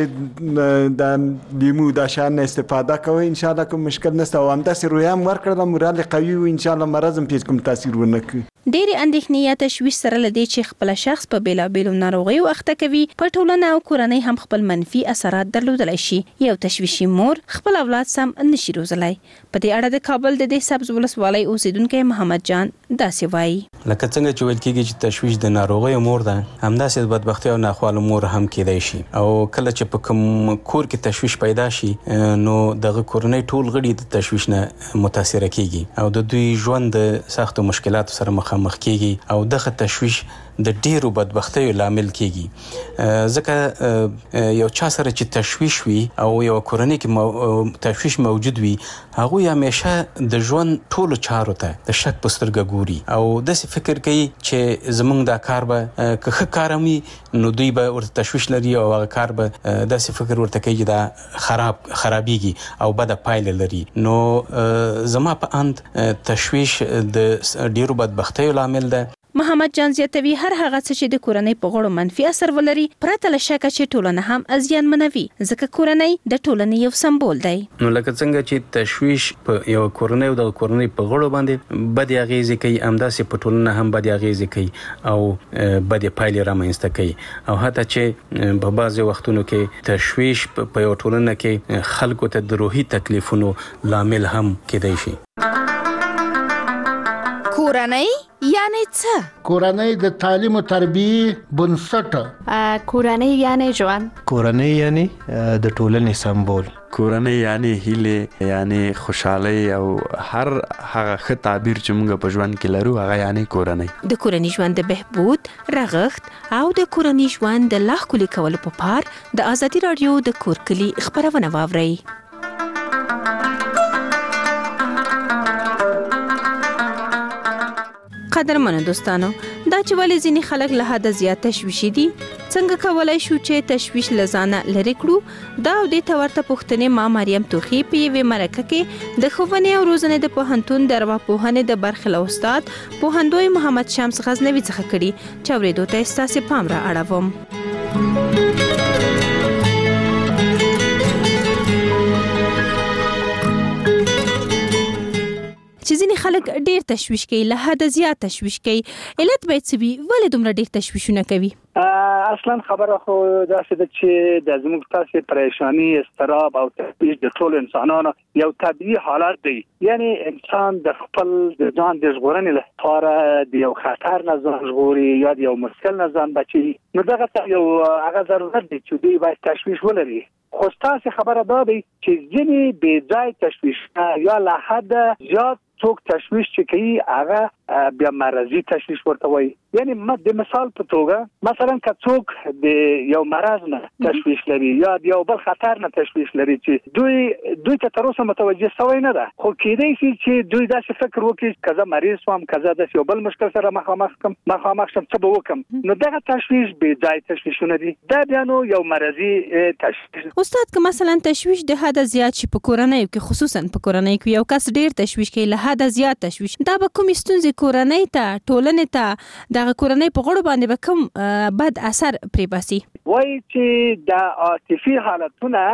د لیمو د شان استفاده کوي ان شاء الله کوم مشکل نشته او هم د روحیه ورکړل مورال قوي او ان شاء الله مرزم پیښ کوم تاثیر ونه کوي. ډېرې اندېښنې یا تشویش سره لدی چې خپل شخص په بیلابیلو ناروغیو اخته کوي په ټولنه او کورنۍ هم خپل منفي اثرات درلودلی شي. یو تشویشي مور خپل اولاد سم نشي روزلی. په دې اړه د کابل د سبز ولسوالۍ اوسیدونکی محمد محمد جان داسې وایي. لکه څنګه چې ویل کېږي چې تشویش د ناروغۍ مور ده، همداسې د بدبختۍ او ناخوالو مور هم کېدای شي. او کله چې په کوم کور کې تشویش پیدا شي نو دغه کورنۍ ټول غړي د تشویش نه متاثره کېږي او د دوی ژوند د سختو مشکلاتو سره مخامخ کېږي او دغه تشویش د ډیرو بدبختیو لامل کېږي. ځکه یو چا سره چې تشویش وي او یو کورنۍ کې تشویش موجود وي، هغوی همیشه د ژوند ټولو چارو ته د شک په سترګه ګوري او داسې فکر کوي چې زمونږ دا کار به که ښه کار هم وي نو دوی به ورته تشویش لري او هغه کار به داسې فکر ورته کوي چې دا خرابېږي او بده پایله لري. نو زما په اند تشویش د ډیرو بدبختیو لامل ده. محمد جان زیاتوي هر هغه څه چې د کورنۍ په غړو منفي اثر ولري پرته له شکه چې ټولنه هم زیانمنوي، ځکه کورنۍ د ټولنې یو سمبول دی. نو لکه څنګه چې تشویش په یو کورنۍ او د کورنۍ په غړو باندې بدې اغیزې کوي، همداسې په ټولنه هم بدې اغیزې کوي او بدې پایلې رامنځته کوي. او حتی چې په بعضې وختونو کې تشویش په یو ټولنه کې خلکو ته د روحي تکلیفونو لامل هم کېدای شي. کورنۍ یعنی څه؟ کورنۍ د تعلیم او تربیې بنسټ. کورنۍ یعنی ژوند. کورنۍ یعنی د ټولنې سمبول. کورنۍ یعنی هیله، یعنی خوشحالي او هر هغه ښه تعبیر چې موږ په ژوند کې لرو هغه یعنی کورنۍ. د کورنۍ ژوند د بهبود، رغښت او د کورنۍ ژوند د لا ښکلي کولو په پار د ازادي راډیو د کور کلي خبرونه واورئ. قدرمنو دوستانو، دا چې ولې ځینې خلک له حده زیات تشویشي دي، څنګه کولای شو چې تشویش له ځانه لرې کړو؟ دا او دې ته ورته پوښتنې ما مریم توخی په یوې مرکه کې د ښوونې او روزنې د پوهنتون د ارواپوهنې د برخې له استاد پوهندوی محمد شمس غزنوي څخه کړي، چې اورېدو ته ستاسې پام را اړوم. چې ځینې خلک ډېر تشویش کوي، له حده زیات تشویش کوي، علت باید څه وي؟ ولې دومره ډېر تشویشونه کوي؟ اصلا خبره خو داسې ده چې د زموږ تاسې پریشانی، اضطراب او تشویش د ټولو انسانانو یو طبیعي حالت دی. یعنی انسان د خپل د ځان د ژغورنې لپاره د یو خطر نه ځان ژغوري یا د یو مشکل نه ځان بچي، نو دغه یو هغه ضرورت دی چې دوی باید تشویش ولري. خو ستاسې خبره دا دی چې ځینې بې ځای تشویشونه یا له حده زیات څوک تشویش چې کوي هغه بیا مرضی تشویش ورته وایي. یعنی د مثال په توګه مثلا که څوک د یو مرض نه تشویش لري یا د یو بل خطر نه تشویش لري چې دوی ته تر اوسه متوجه شوی نه ده، خو کېدای شي چې دوی داسې فکر وکړي که زه مریض شوم، که زه داسې یو بل مشکل سره مخامخ شم څه به وکړم. نو دغه تشویش بې ځای تشویشونه دي، دا بیا نو یو مرضی تشویش. استاد که مثلا تشویش د حده زیات شي په کورنۍ کې، خصوصا په کورنۍ کې یو کس ډېر تشویش کوي، له حده زیات تشویش، دا به کومې ستونزې کورنۍ ته، ټولنې ته، دغه کورنۍ په غړو باندې به کوم بد اثر پرې باسي؟ وایي چې د عاطفي حالتونه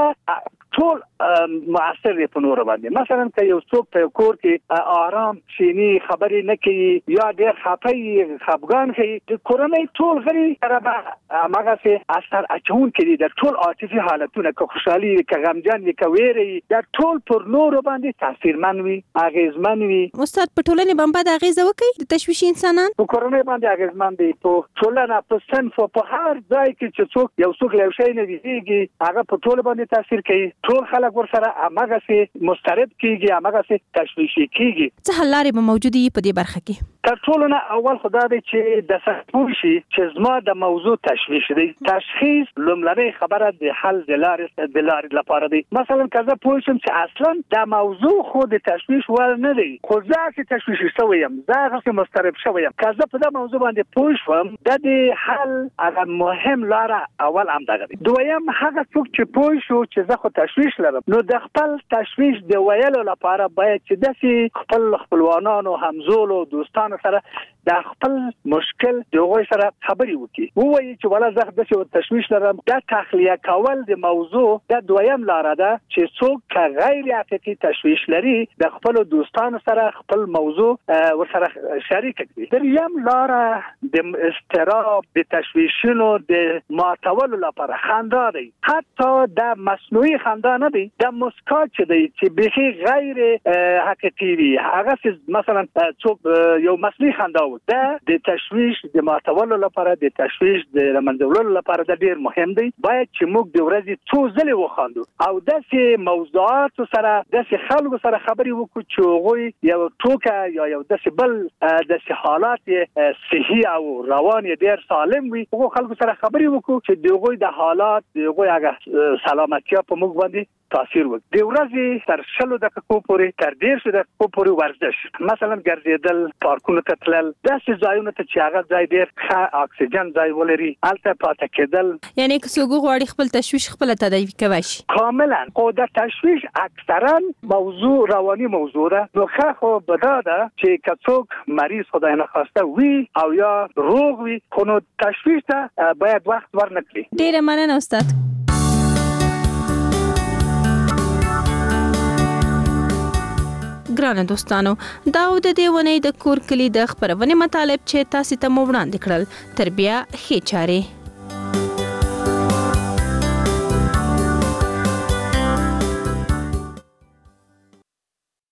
د ټول مؤثر دی په نور باندې. مثلا که یو څوک په کور کې آرام شینی، خبرې نه کوي یا ډېر خفه خفګان کوي، د کورنۍ ټول غړي سره به هماغسې اثر اچونکي دي. د ټول عاطفي حالتونه که خوشحالي وي، که غمجن وي، که ویره وي، دا ټول پر نورو باندې تاثیرمن وي، اغېزمن وي. استاد په ټولنې باندې بد اغېزه وکړي د تشویشي انسانان؟ په کورنۍ باندې اغېزمن دي، په ټولنه، په صنف، په هر ځای کې چې یو څوک له یو شی نه ویریږي هغه په ټول باندې تاثیر کوي. ټول خلک ورسره هماغسې مضطرب کیږي، هماغسې تشویشي کیږي. څه حل لارې به موجودې وي په دې برخه کې؟ تر ټولو نه اول خو دا دی چې د پوه شي چې زما د موضوع تشویش دی. تشخیص لومړنۍ خبره د حل د لارې لپاره دی. مثلا که زه پوه شم چې اصلا د موضوع خو د تشویش وړ نه دی، خو زه چې تشویشي شوی یم، زه هغسې مضطرب شوی یم، که زه په دا موضوع باندې پوه شوم، د حل هغه مهم لاره اول همدغه دی. دویم هغه څوک چې پوه شو چې زه خو تشویش لرم، نو د خپل تشویش د ویلو لپاره باید چې داسې خپل خپلوانانو، همزولو، دوستانو سره د خپل مشکل د هغوی سره خبرې وکړي، ووایي چې والا زه داسې تشویش لرم. دا تخلیه کول د موضوع دا دویم لاره ده چې څوک که غیر عاطفي تشویش لري د خپلو دوستانو سره خپل موضوع ورسره شریک کړي. دریم لاره د اضطراب، د تشویشونو د ماتولو لپاره خندا دی. حتی د مصنوعي خندا خندا نه دی د مسکا چې دی چې به غیر حقیقي وي هغه مثلا څوک یو مصنوعي خندا و د تشویش د ماتولو لپاره د تشویش د رمنځولو لپاره د ډیر مهم دی باید چې موږ د ورځې څو ځله وخاندو او داسې موضوعات سره داسې خلکو سره خبرې وکړو چې هغوی یو ټوکه یا یو داسې بل داسې حالات صحي او روان ډیر سالم وي هغو خلکو سره خبرې وکړو چې د هغوی د حالات د هغوی هغه سلامتیا په موږ باندې تاثیر وکړي د ورځې تر 10 دقیقو پورې تر 10 دقیقو پورې ورزش مثلا ګرځېدل پارکونو ته تلل داسې ځایونو ته چې هغه ځای ډیر ښه اکسیجن ځای ولري هلته پاتې کېدل یعنی که څوک غواړي خپل تشویش خپل تداوی کوي شي کاملا او د تشویش اکثرا موضوع رواني موضوع ده نو خو بداده چې څوک مریض خدای نخواسته وي او یا روغ وي خو نو تشویش ته باید وخت ورنکړي ډیره مننه استاد ګرانه دوستانو دا د دې ونې د کور کلی د خبرونه مطالب چې تاسو ته مو وړاندې کړل تربیه خې چاره